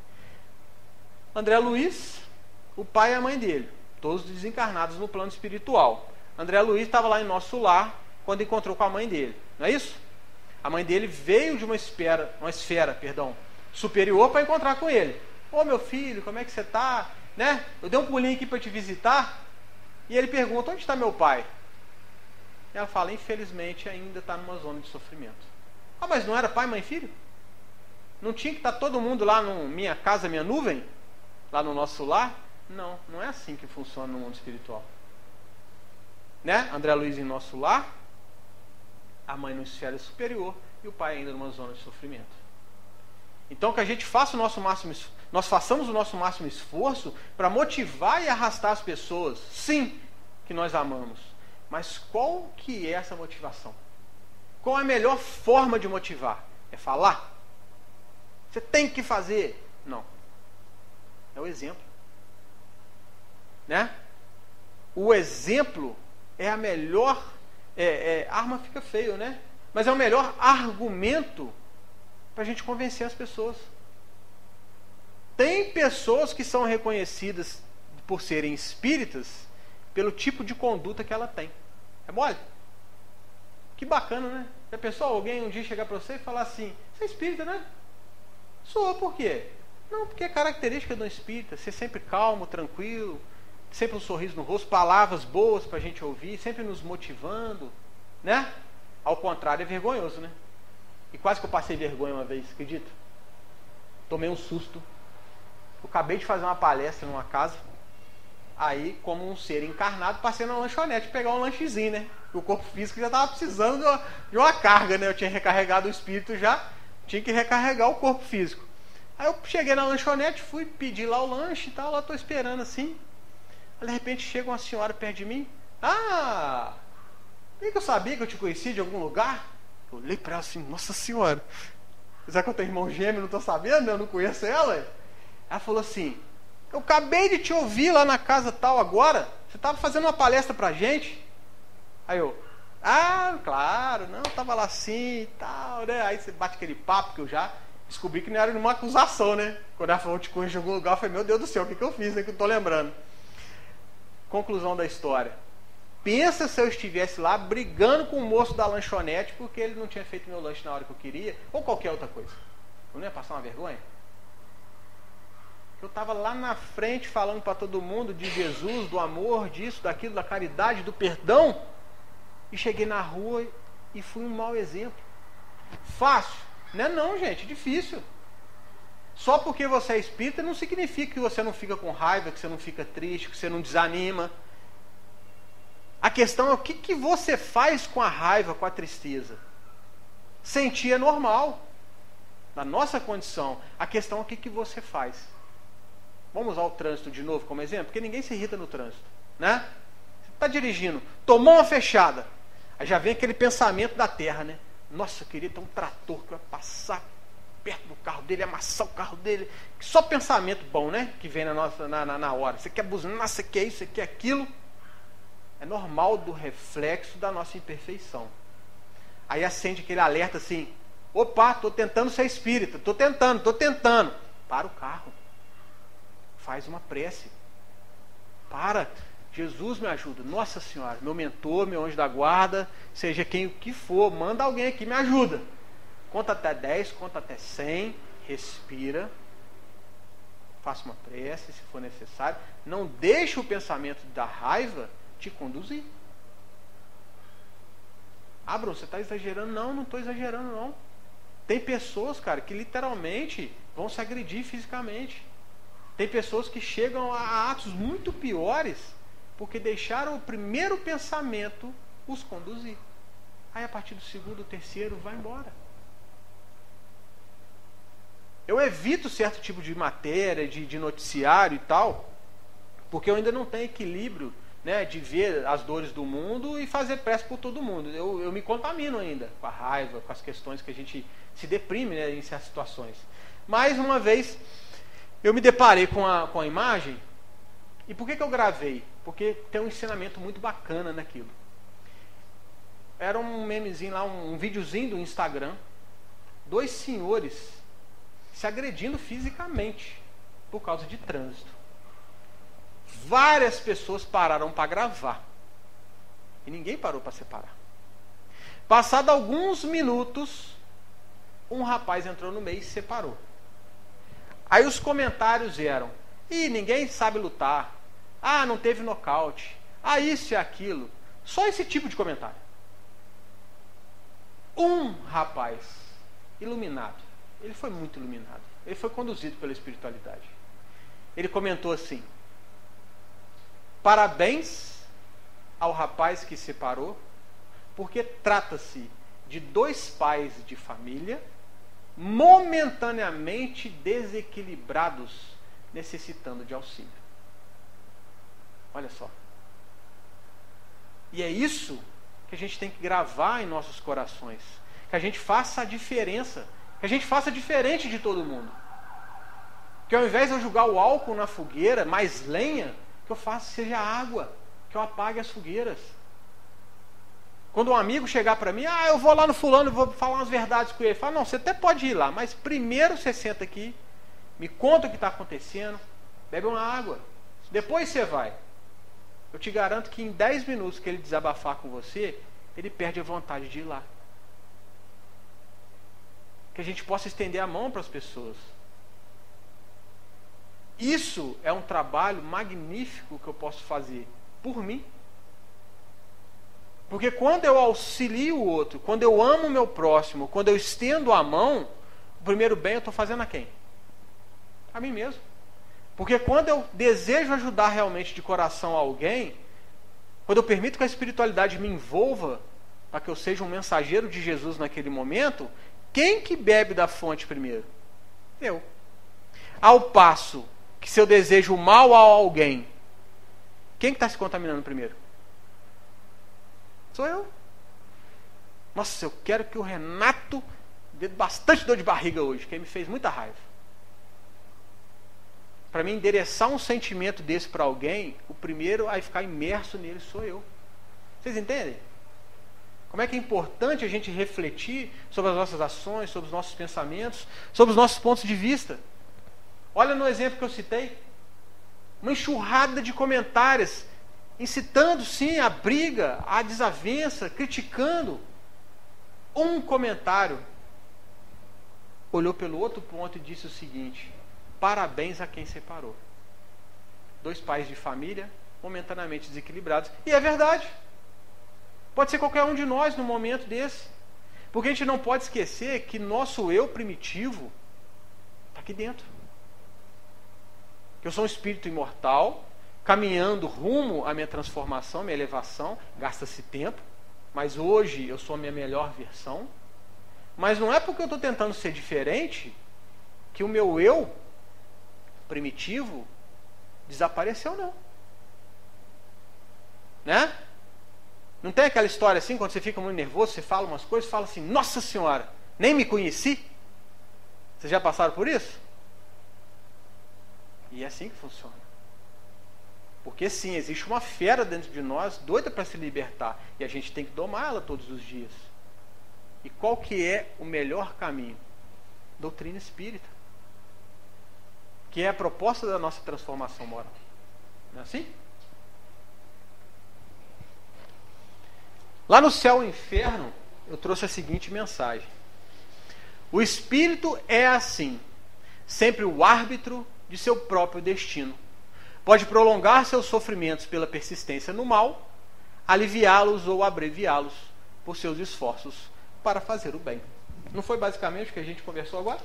André Luiz, o pai e a mãe dele, todos desencarnados no plano espiritual. André Luiz estava lá em Nosso Lar quando encontrou com a mãe dele, não é isso? A mãe dele veio de uma esfera superior para encontrar com ele. Ô meu filho, como é que você está? Né? Eu dei um pulinho aqui para te visitar. E ele pergunta, onde está meu pai? E ela fala, infelizmente ainda está numa zona de sofrimento. Ah, mas não era pai, mãe e filho? Não tinha que estar todo mundo lá no Minha Casa, Minha Nuvem? Lá no Nosso Lar? Não, não é assim que funciona no mundo espiritual. Né? André Luiz em Nosso Lar, a mãe numa esfera superior e o pai ainda numa zona de sofrimento. Então que a gente faça nós façamos o nosso máximo esforço para motivar e arrastar as pessoas, sim, que nós amamos. Mas qual que é essa motivação? Qual é a melhor forma de motivar? É falar? Você tem que fazer? Não. É o exemplo. Né? O exemplo é a melhor... arma fica feio, né? Mas é o melhor argumento para a gente convencer as pessoas. Tem pessoas que são reconhecidas por serem espíritas pelo tipo de conduta que ela tem. É mole? Que bacana, né? Já pensou alguém um dia chegar para você e falar assim, você é espírita, né? Sou, por quê? Não, porque é característica do espírita, ser sempre calmo, tranquilo, sempre um sorriso no rosto, palavras boas para a gente ouvir, sempre nos motivando, né? Ao contrário, é vergonhoso, né? E quase que eu passei vergonha uma vez, acredita? Tomei um susto. Eu acabei de fazer uma palestra numa casa. Aí, como um ser encarnado, passei na lanchonete pegar um lanchezinho, né? O corpo físico já estava precisando de uma carga, né? Eu tinha recarregado o espírito já, tinha que recarregar o corpo físico. Aí eu cheguei na lanchonete, fui pedir lá o lanche e tal, lá estou esperando assim. Aí, de repente chega uma senhora perto de mim. Ah! Nem que eu sabia que eu te conhecia de algum lugar? Eu olhei para ela assim, nossa senhora, será que eu tenho irmão gêmeo, não estou sabendo, eu não conheço ela? Ela falou assim, eu acabei de te ouvir lá na casa tal agora, você estava fazendo uma palestra pra gente? Aí eu, claro, não, estava lá assim e tal, né? Aí você bate aquele papo que eu já descobri que não era nenhuma acusação, né? Quando ela falou, eu te conheço de algum lugar, eu falei, meu Deus do céu, o que eu fiz, né? Que eu estou lembrando. Conclusão da história. Pensa se eu estivesse lá brigando com o moço da lanchonete porque ele não tinha feito meu lanche na hora que eu queria, ou qualquer outra coisa. Eu não ia passar uma vergonha? Eu estava lá na frente falando para todo mundo de Jesus, do amor, disso, daquilo, da caridade, do perdão, e cheguei na rua e fui um mau exemplo. Fácil? Não é não, gente, é difícil. Só porque você é espírita não significa que você não fica com raiva, que você não fica triste, que você não desanima. A questão é o que você faz com a raiva, com a tristeza. Sentir é normal. Na nossa condição, a questão é o que você faz. Vamos usar o trânsito de novo como exemplo? Porque ninguém se irrita no trânsito, né? Você está dirigindo, tomou uma fechada. Aí já vem aquele pensamento da terra, né? Nossa, eu queria ter um trator que vai passar perto do carro dele, amassar o carro dele. Só pensamento bom, né? Que vem na hora. Você quer buzinar, você quer isso, você quer aquilo. É normal do reflexo da nossa imperfeição. Aí acende aquele alerta assim: opa, estou tentando ser espírita, estou tentando. Para o carro. Faz uma prece. Para. Jesus me ajuda. Nossa Senhora, meu mentor, meu anjo da guarda, seja quem o que for, manda alguém aqui, me ajuda. Conta até 10, conta até 100, respira. Faça uma prece, se for necessário. Não deixe o pensamento da raiva te conduzir. Ah, Bruno, você está exagerando? Não, não estou exagerando, não. Tem pessoas, cara, que literalmente vão se agredir fisicamente. Tem pessoas que chegam a atos muito piores porque deixaram o primeiro pensamento os conduzir. Aí a partir do segundo, terceiro, vai embora. Eu evito certo tipo de matéria, de noticiário e tal, porque eu ainda não tenho equilíbrio, né, de ver as dores do mundo e fazer prece por todo mundo. Eu me contamino ainda com a raiva, com as questões que a gente se deprime, né, em certas situações. Mais uma vez, eu me deparei com a imagem. E por que eu gravei? Porque tem um ensinamento muito bacana naquilo. Era um memezinho lá, um videozinho do Instagram. 2 senhores se agredindo fisicamente por causa de trânsito. Várias pessoas pararam para gravar. E ninguém parou para separar. Passado alguns minutos, um rapaz entrou no meio e separou. Aí os comentários eram: ih, ninguém sabe lutar. Ah, não teve nocaute. Ah, isso e aquilo. Só esse tipo de comentário. Um rapaz iluminado. Ele foi muito iluminado. Ele foi conduzido pela espiritualidade. Ele comentou assim: parabéns ao rapaz que separou, porque trata-se de 2 pais de família momentaneamente desequilibrados, necessitando de auxílio. Olha só. E é isso que a gente tem que gravar em nossos corações. Que a gente faça a diferença. Que a gente faça diferente de todo mundo. Que ao invés de eu jogar o álcool na fogueira, mais lenha, que eu faça seja água. Que eu apague as fogueiras. Quando um amigo chegar para mim: ah, eu vou lá no fulano, vou falar umas verdades com ele. Fala: não, você até pode ir lá, mas primeiro você senta aqui, me conta o que está acontecendo, bebe uma água, depois você vai. Eu te garanto que em 10 minutos que ele desabafar com você, ele perde a vontade de ir lá. Que a gente possa estender a mão para as pessoas. Isso é um trabalho magnífico que eu posso fazer por mim. Porque quando eu auxilio o outro, quando eu amo o meu próximo, quando eu estendo a mão, o primeiro bem eu estou fazendo a quem? A mim mesmo. Porque quando eu desejo ajudar realmente de coração alguém, quando eu permito que a espiritualidade me envolva, para que eu seja um mensageiro de Jesus naquele momento, quem que bebe da fonte primeiro? Eu. Ao passo que se eu desejo mal a alguém, quem que está se contaminando primeiro? Sou eu. Nossa, eu quero que o Renato dê bastante dor de barriga hoje, que ele me fez muita raiva. Para mim endereçar um sentimento desse para alguém, o primeiro a ficar imerso nele sou eu. Vocês entendem? Como é que é importante a gente refletir sobre as nossas ações, sobre os nossos pensamentos, sobre os nossos pontos de vista. Olha no exemplo que eu citei. Uma enxurrada de comentários incitando, sim, a briga, a desavença, criticando. Um comentário olhou pelo outro ponto e disse o seguinte: parabéns a quem separou. 2 pais de família momentaneamente desequilibrados. E é verdade. Pode ser qualquer um de nós no momento desse. Porque a gente não pode esquecer que nosso eu primitivo está aqui dentro. Que eu sou um espírito imortal, caminhando rumo à minha transformação, minha elevação. Gasta-se tempo. Mas hoje eu sou a minha melhor versão. Mas não é porque eu estou tentando ser diferente que o meu eu primitivo desapareceu, não. Né? Não tem aquela história assim, quando você fica muito nervoso, você fala umas coisas, fala assim: nossa senhora, nem me conheci. Vocês já passaram por isso? E é assim que funciona. Porque sim, existe uma fera dentro de nós, doida para se libertar. E a gente tem que domá-la todos os dias. E qual que é o melhor caminho? Doutrina espírita. Que é a proposta da nossa transformação moral. Não é assim? Lá no Céu e Inferno, eu trouxe a seguinte mensagem. O espírito é assim, sempre o árbitro de seu próprio destino. Pode prolongar seus sofrimentos pela persistência no mal, aliviá-los ou abreviá-los por seus esforços para fazer o bem. Não foi basicamente o que a gente conversou agora?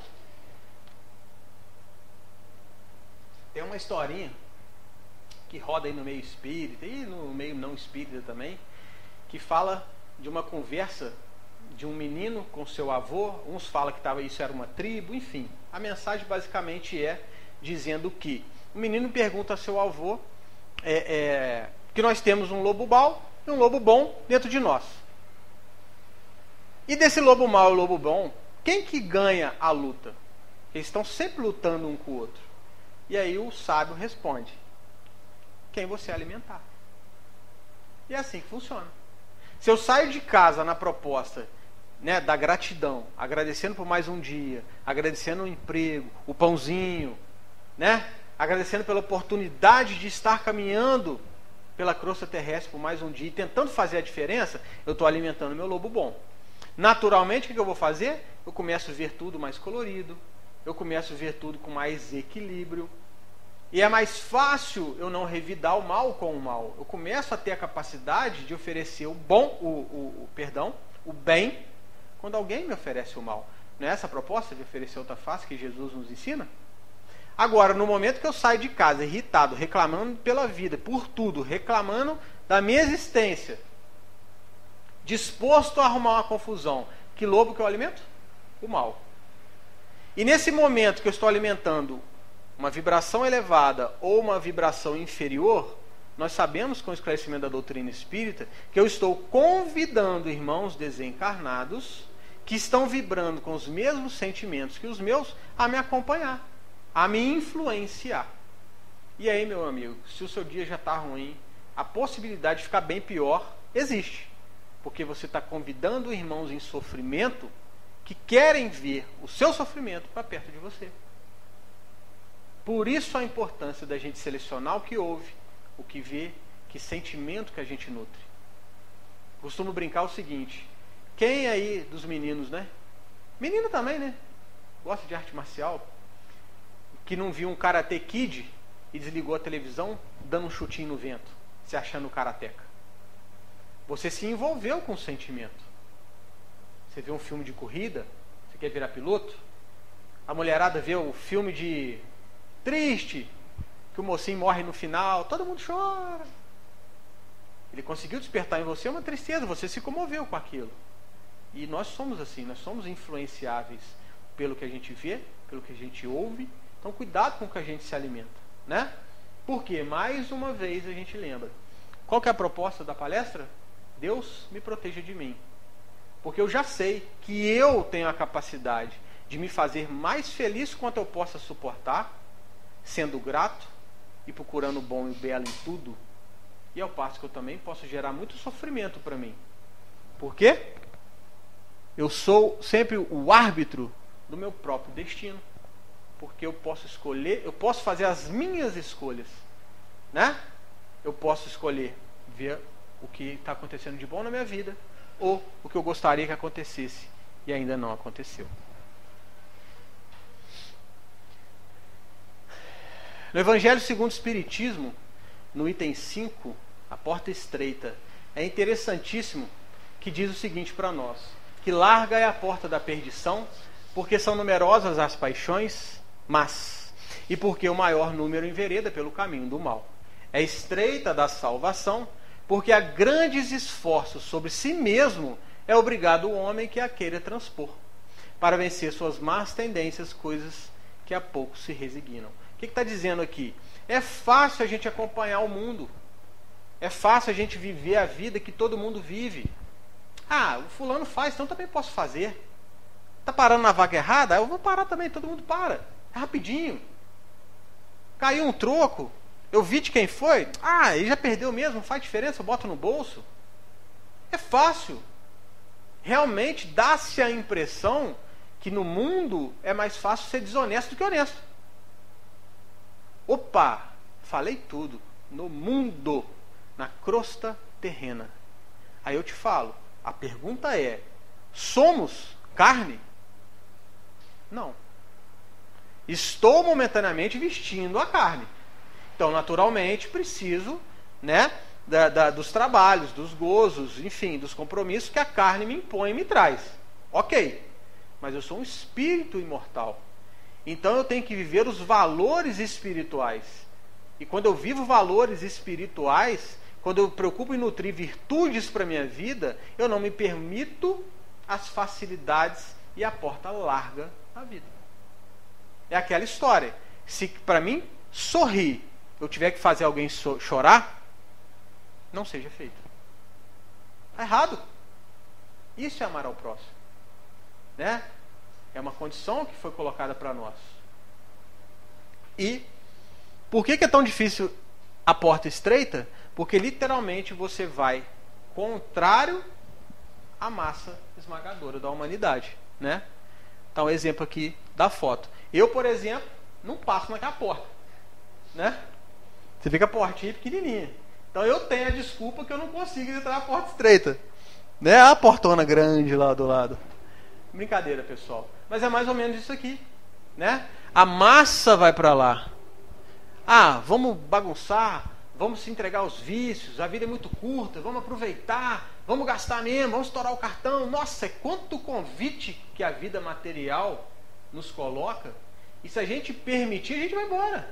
Tem uma historinha que roda aí no meio espírita e no meio não espírita também, que fala de uma conversa de um menino com seu avô. Uns falam que isso era uma tribo, enfim. A mensagem basicamente é dizendo que o menino pergunta a seu avô que nós temos um lobo mau e um lobo bom dentro de nós. E desse lobo mau e lobo bom, quem que ganha a luta? Eles estão sempre lutando um com o outro. E aí o sábio responde: quem você alimentar. E é assim que funciona. Se eu saio de casa na proposta, né, da gratidão, agradecendo por mais um dia, agradecendo o emprego, o pãozinho, né, agradecendo pela oportunidade de estar caminhando pela crosta terrestre por mais um dia e tentando fazer a diferença, eu estou alimentando meu lobo bom. Naturalmente, o que eu vou fazer? Eu começo a ver tudo mais colorido, eu começo a ver tudo com mais equilíbrio. E é mais fácil eu não revidar o mal com o mal. Eu começo a ter a capacidade de oferecer o bom, o bem, quando alguém me oferece o mal. Não é essa a proposta de oferecer outra face que Jesus nos ensina? Agora, no momento que eu saio de casa irritado, reclamando pela vida, por tudo, reclamando da minha existência, disposto a arrumar uma confusão, que lobo que eu alimento? O mal. E nesse momento que eu estou alimentando uma vibração elevada ou uma vibração inferior, nós sabemos com o esclarecimento da doutrina espírita que eu estou convidando irmãos desencarnados que estão vibrando com os mesmos sentimentos que os meus a me acompanhar, a me influenciar. E aí, meu amigo, se o seu dia já está ruim, a possibilidade de ficar bem pior existe, porque você está convidando irmãos em sofrimento que querem ver o seu sofrimento para perto de você. Por isso a importância da gente selecionar o que ouve, o que vê, que sentimento que a gente nutre. Costumo brincar o seguinte: quem aí dos meninos, né? Menino também, né? Gosta de arte marcial, que não viu um Karate Kid e desligou a televisão dando um chutinho no vento, se achando karateca. Você se envolveu com o sentimento. Você vê um filme de corrida, você quer virar piloto? A mulherada vê o filme de triste, que o mocinho morre no final, todo mundo chora. Ele conseguiu despertar em você uma tristeza, você se comoveu com aquilo. E nós somos assim, nós somos influenciáveis pelo que a gente vê, pelo que a gente ouve. Então cuidado com o que a gente se alimenta, né? Porque, mais uma vez, a gente lembra. Qual que é a proposta da palestra? Deus me proteja de mim. Porque eu já sei que eu tenho a capacidade de me fazer mais feliz quanto eu possa suportar, sendo grato e procurando o bom e o belo em tudo. E ao passo que eu também posso gerar muito sofrimento para mim. Por quê? Eu sou sempre o árbitro do meu próprio destino. Porque eu posso escolher, eu posso fazer as minhas escolhas, né? Eu posso escolher ver o que está acontecendo de bom na minha vida, ou o que eu gostaria que acontecesse e ainda não aconteceu. No Evangelho segundo o Espiritismo, no item 5, a porta estreita, é interessantíssimo que diz o seguinte para nós: que larga é a porta da perdição, porque são numerosas as paixões, mas, e porque o maior número envereda pelo caminho do mal. É estreita da salvação, porque há grandes esforços sobre si mesmo é obrigado o homem que a queira transpor, para vencer suas más tendências, coisas que a pouco se resignam. O que está dizendo aqui? É fácil a gente acompanhar o mundo. É fácil a gente viver a vida que todo mundo vive. Ah, o fulano faz, então também posso fazer. Tá parando na vaga errada? Eu vou parar também, todo mundo para. É rapidinho. Caiu um troco, eu vi de quem foi. Ah, ele já perdeu mesmo, não faz diferença, eu boto no bolso. É fácil. Realmente dá-se a impressão que no mundo é mais fácil ser desonesto do que honesto. Opa, falei tudo. No mundo, na crosta terrena. Aí eu te falo, a pergunta é, somos carne? Não. Estou momentaneamente vestindo a carne. Então, naturalmente, preciso, né, dos trabalhos, dos gozos, enfim, dos compromissos que a carne me impõe e me traz. Ok. Mas eu sou um espírito imortal. Então eu tenho que viver os valores espirituais. E quando eu vivo valores espirituais, quando eu me preocupo em nutrir virtudes para a minha vida, eu não me permito as facilidades e a porta larga da vida. É aquela história. Se para mim sorrir, eu tiver que fazer alguém chorar, não seja feito. Está errado. Isso é amar ao próximo. Né? É uma condição que foi colocada para nós. E por que é tão difícil a porta estreita? Porque literalmente você vai contrário à massa esmagadora da humanidade, né? Tá um exemplo aqui da foto. Eu, por exemplo, não passo naquela porta, né? Você vê que a portinha é pequenininha. Então eu tenho a desculpa que eu não consigo entrar na porta estreita, né? A portona grande lá do lado. Brincadeira, pessoal. Mas é mais ou menos isso aqui, né? A massa vai para lá. Ah, vamos bagunçar, vamos se entregar aos vícios, a vida é muito curta, vamos aproveitar, vamos gastar mesmo, vamos estourar o cartão. Nossa, quanto convite que a vida material nos coloca. E se a gente permitir, a gente vai embora.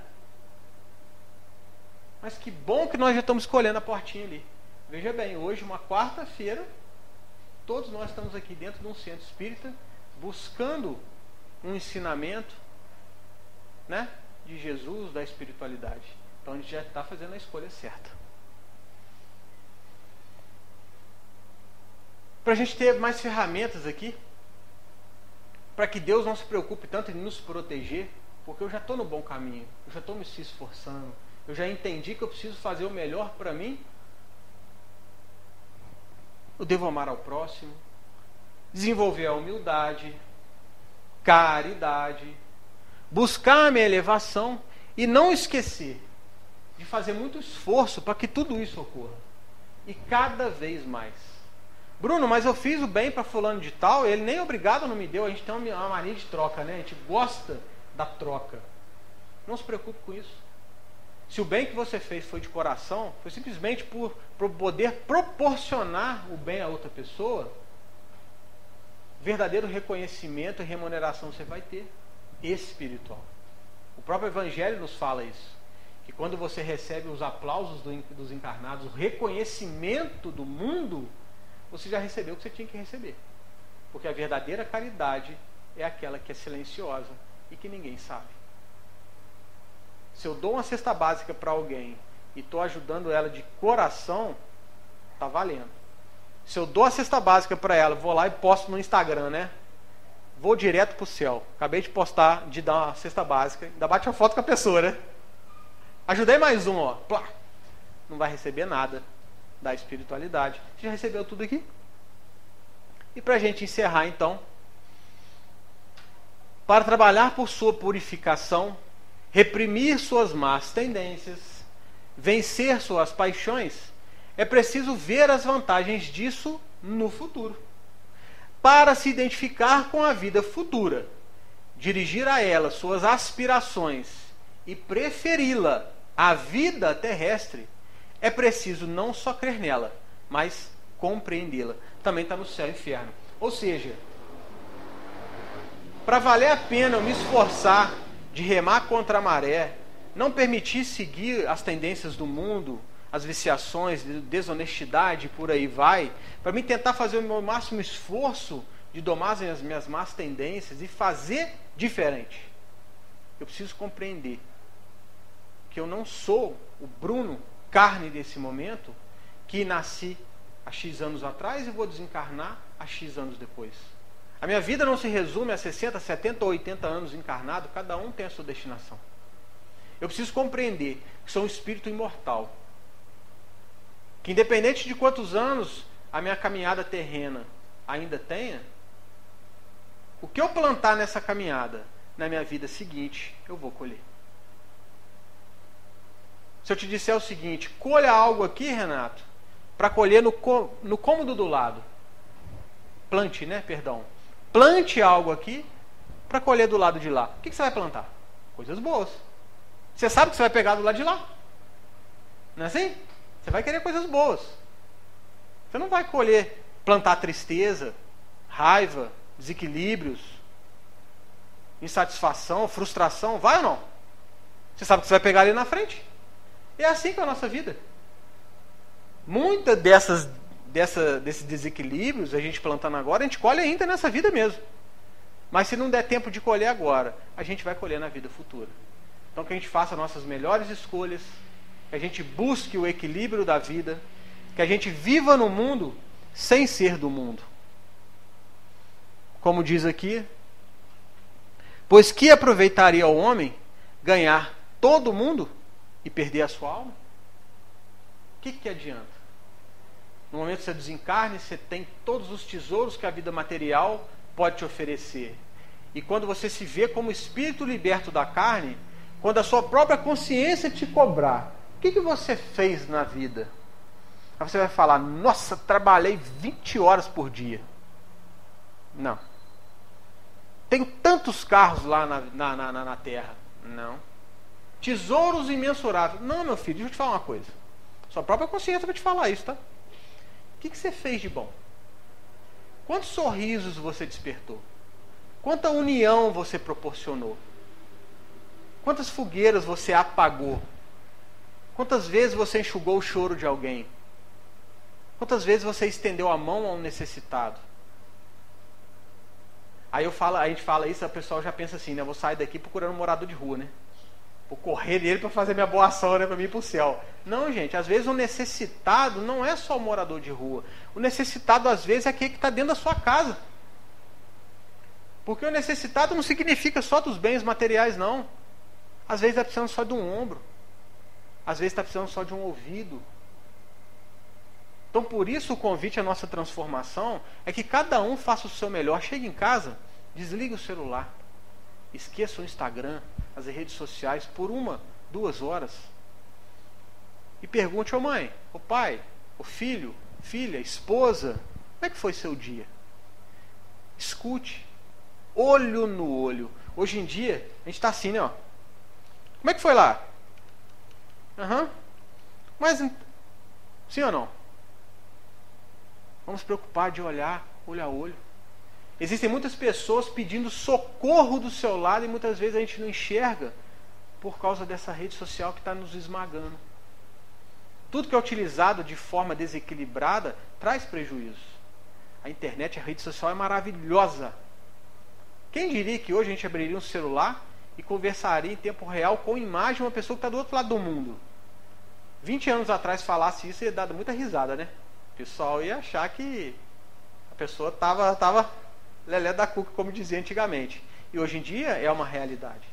Mas que bom que nós já estamos escolhendo a portinha ali. Veja bem, hoje, uma quarta-feira, todos nós estamos aqui dentro de um centro espírita, buscando um ensinamento, né, de Jesus, da espiritualidade. Então a gente já está fazendo a escolha certa. Para a gente ter mais ferramentas aqui, para que Deus não se preocupe tanto em nos proteger, porque eu já estou no bom caminho, eu já estou me esforçando, eu já entendi que eu preciso fazer o melhor para mim. Eu devo amar ao próximo, desenvolver a humildade, caridade, buscar a minha elevação e não esquecer de fazer muito esforço para que tudo isso ocorra. E cada vez mais. Bruno, mas eu fiz o bem para fulano de tal, ele nem obrigado não me deu. A gente tem uma mania de troca, né? A gente gosta da troca. Não se preocupe com isso. Se o bem que você fez foi de coração, foi simplesmente por poder proporcionar o bem a outra pessoa, verdadeiro reconhecimento e remuneração você vai ter, espiritual. O próprio Evangelho nos fala isso, que quando você recebe os aplausos dos encarnados, o reconhecimento do mundo, você já recebeu o que você tinha que receber. Porque a verdadeira caridade é aquela que é silenciosa e que ninguém sabe. Se eu dou uma cesta básica para alguém e estou ajudando ela de coração, está valendo. Se eu dou a cesta básica para ela, vou lá e posto no Instagram, né? Vou direto para o céu. Acabei de postar, de dar uma cesta básica, ainda bate uma foto com a pessoa, né? Ajudei mais um, ó. Plá. Não vai receber nada da espiritualidade. Você já recebeu tudo aqui? E para a gente encerrar, então, para trabalhar por sua purificação, reprimir suas más tendências, vencer suas paixões, é preciso ver as vantagens disso no futuro. Para se identificar com a vida futura, dirigir a ela suas aspirações e preferi-la à vida terrestre, é preciso não só crer nela, mas compreendê-la. Também está no céu e inferno. Ou seja, para valer a pena eu me esforçar de remar contra a maré, não permitir seguir as tendências do mundo, as viciações, desonestidade, por aí vai, para mim tentar fazer o meu máximo esforço de domar as minhas más tendências e fazer diferente. Eu preciso compreender que eu não sou o Bruno, carne desse momento, que nasci há X anos atrás e vou desencarnar há X anos depois. A minha vida não se resume a 60, 70 ou 80 anos encarnado, cada um tem a sua destinação. Eu preciso compreender que sou um espírito imortal. Que independente de quantos anos a minha caminhada terrena ainda tenha, o que eu plantar nessa caminhada, na minha vida seguinte, eu vou colher. Se eu te disser o seguinte, colha algo aqui, Renato, para colher no cômodo do lado. Plante, né? Perdão. Plante algo aqui para colher do lado de lá. O que você vai plantar? Coisas boas. Você sabe que você vai pegar do lado de lá. Não é assim? Você vai querer coisas boas. Você não vai colher, plantar tristeza, raiva, desequilíbrios, insatisfação, frustração. Vai ou não? Você sabe que você vai pegar ali na frente. E é assim que é a nossa vida. Muitas desses desequilíbrios, a gente plantando agora, a gente colhe ainda nessa vida mesmo. Mas se não der tempo de colher agora, a gente vai colher na vida futura. Então que a gente faça nossas melhores escolhas, que a gente busque o equilíbrio da vida, que a gente viva no mundo sem ser do mundo. Como diz aqui, pois que aproveitaria o homem ganhar todo o mundo e perder a sua alma? O que adianta? No momento que você desencarne, você tem todos os tesouros que a vida material pode te oferecer. E quando você se vê como espírito liberto da carne, quando a sua própria consciência te cobrar, o que você fez na vida? Aí você vai falar, nossa, trabalhei 20 horas por dia. Não. Tenho tantos carros lá na terra. Não. Tesouros imensuráveis. Não, meu filho, deixa eu te falar uma coisa. Sua própria consciência vai te falar isso, tá? O que você fez de bom? Quantos sorrisos você despertou? Quanta união você proporcionou? Quantas fogueiras você apagou? Quantas vezes você enxugou o choro de alguém? Quantas vezes você estendeu a mão a um necessitado? Aí a gente fala isso, o pessoal já pensa assim, né? Eu vou sair daqui procurando um morador de rua, né? Vou correr dele para fazer minha boa ação, né? Para mim ir para o céu. Não, gente, às vezes o necessitado não é só o morador de rua. O necessitado, às vezes, é aquele que está dentro da sua casa. Porque o necessitado não significa só dos bens materiais, não. Às vezes está precisando só de um ombro. Às vezes está precisando só de um ouvido. Então, por isso o convite à nossa transformação é que cada um faça o seu melhor. Chegue em casa, desligue o celular. Esqueça o Instagram, as redes sociais por 1, 2 horas. E pergunte ao mãe, ao pai, ao filho, filha, esposa, como é que foi seu dia? Escute. Olho no olho. Hoje em dia, a gente está assim, né? Ó. Como é que foi lá? Mas, sim ou não? Vamos se preocupar de olhar olho a olho. Existem muitas pessoas pedindo socorro do seu lado e muitas vezes a gente não enxerga por causa dessa rede social que está nos esmagando. Tudo que é utilizado de forma desequilibrada traz prejuízo. A internet, a rede social é maravilhosa. Quem diria que hoje a gente abriria um celular e conversaria em tempo real com imagem de uma pessoa que está do outro lado do mundo? 20 anos atrás falasse isso, ia dar muita risada, né? O pessoal ia achar que a pessoa estava lelé da cuca, como dizia antigamente. E hoje em dia é uma realidade.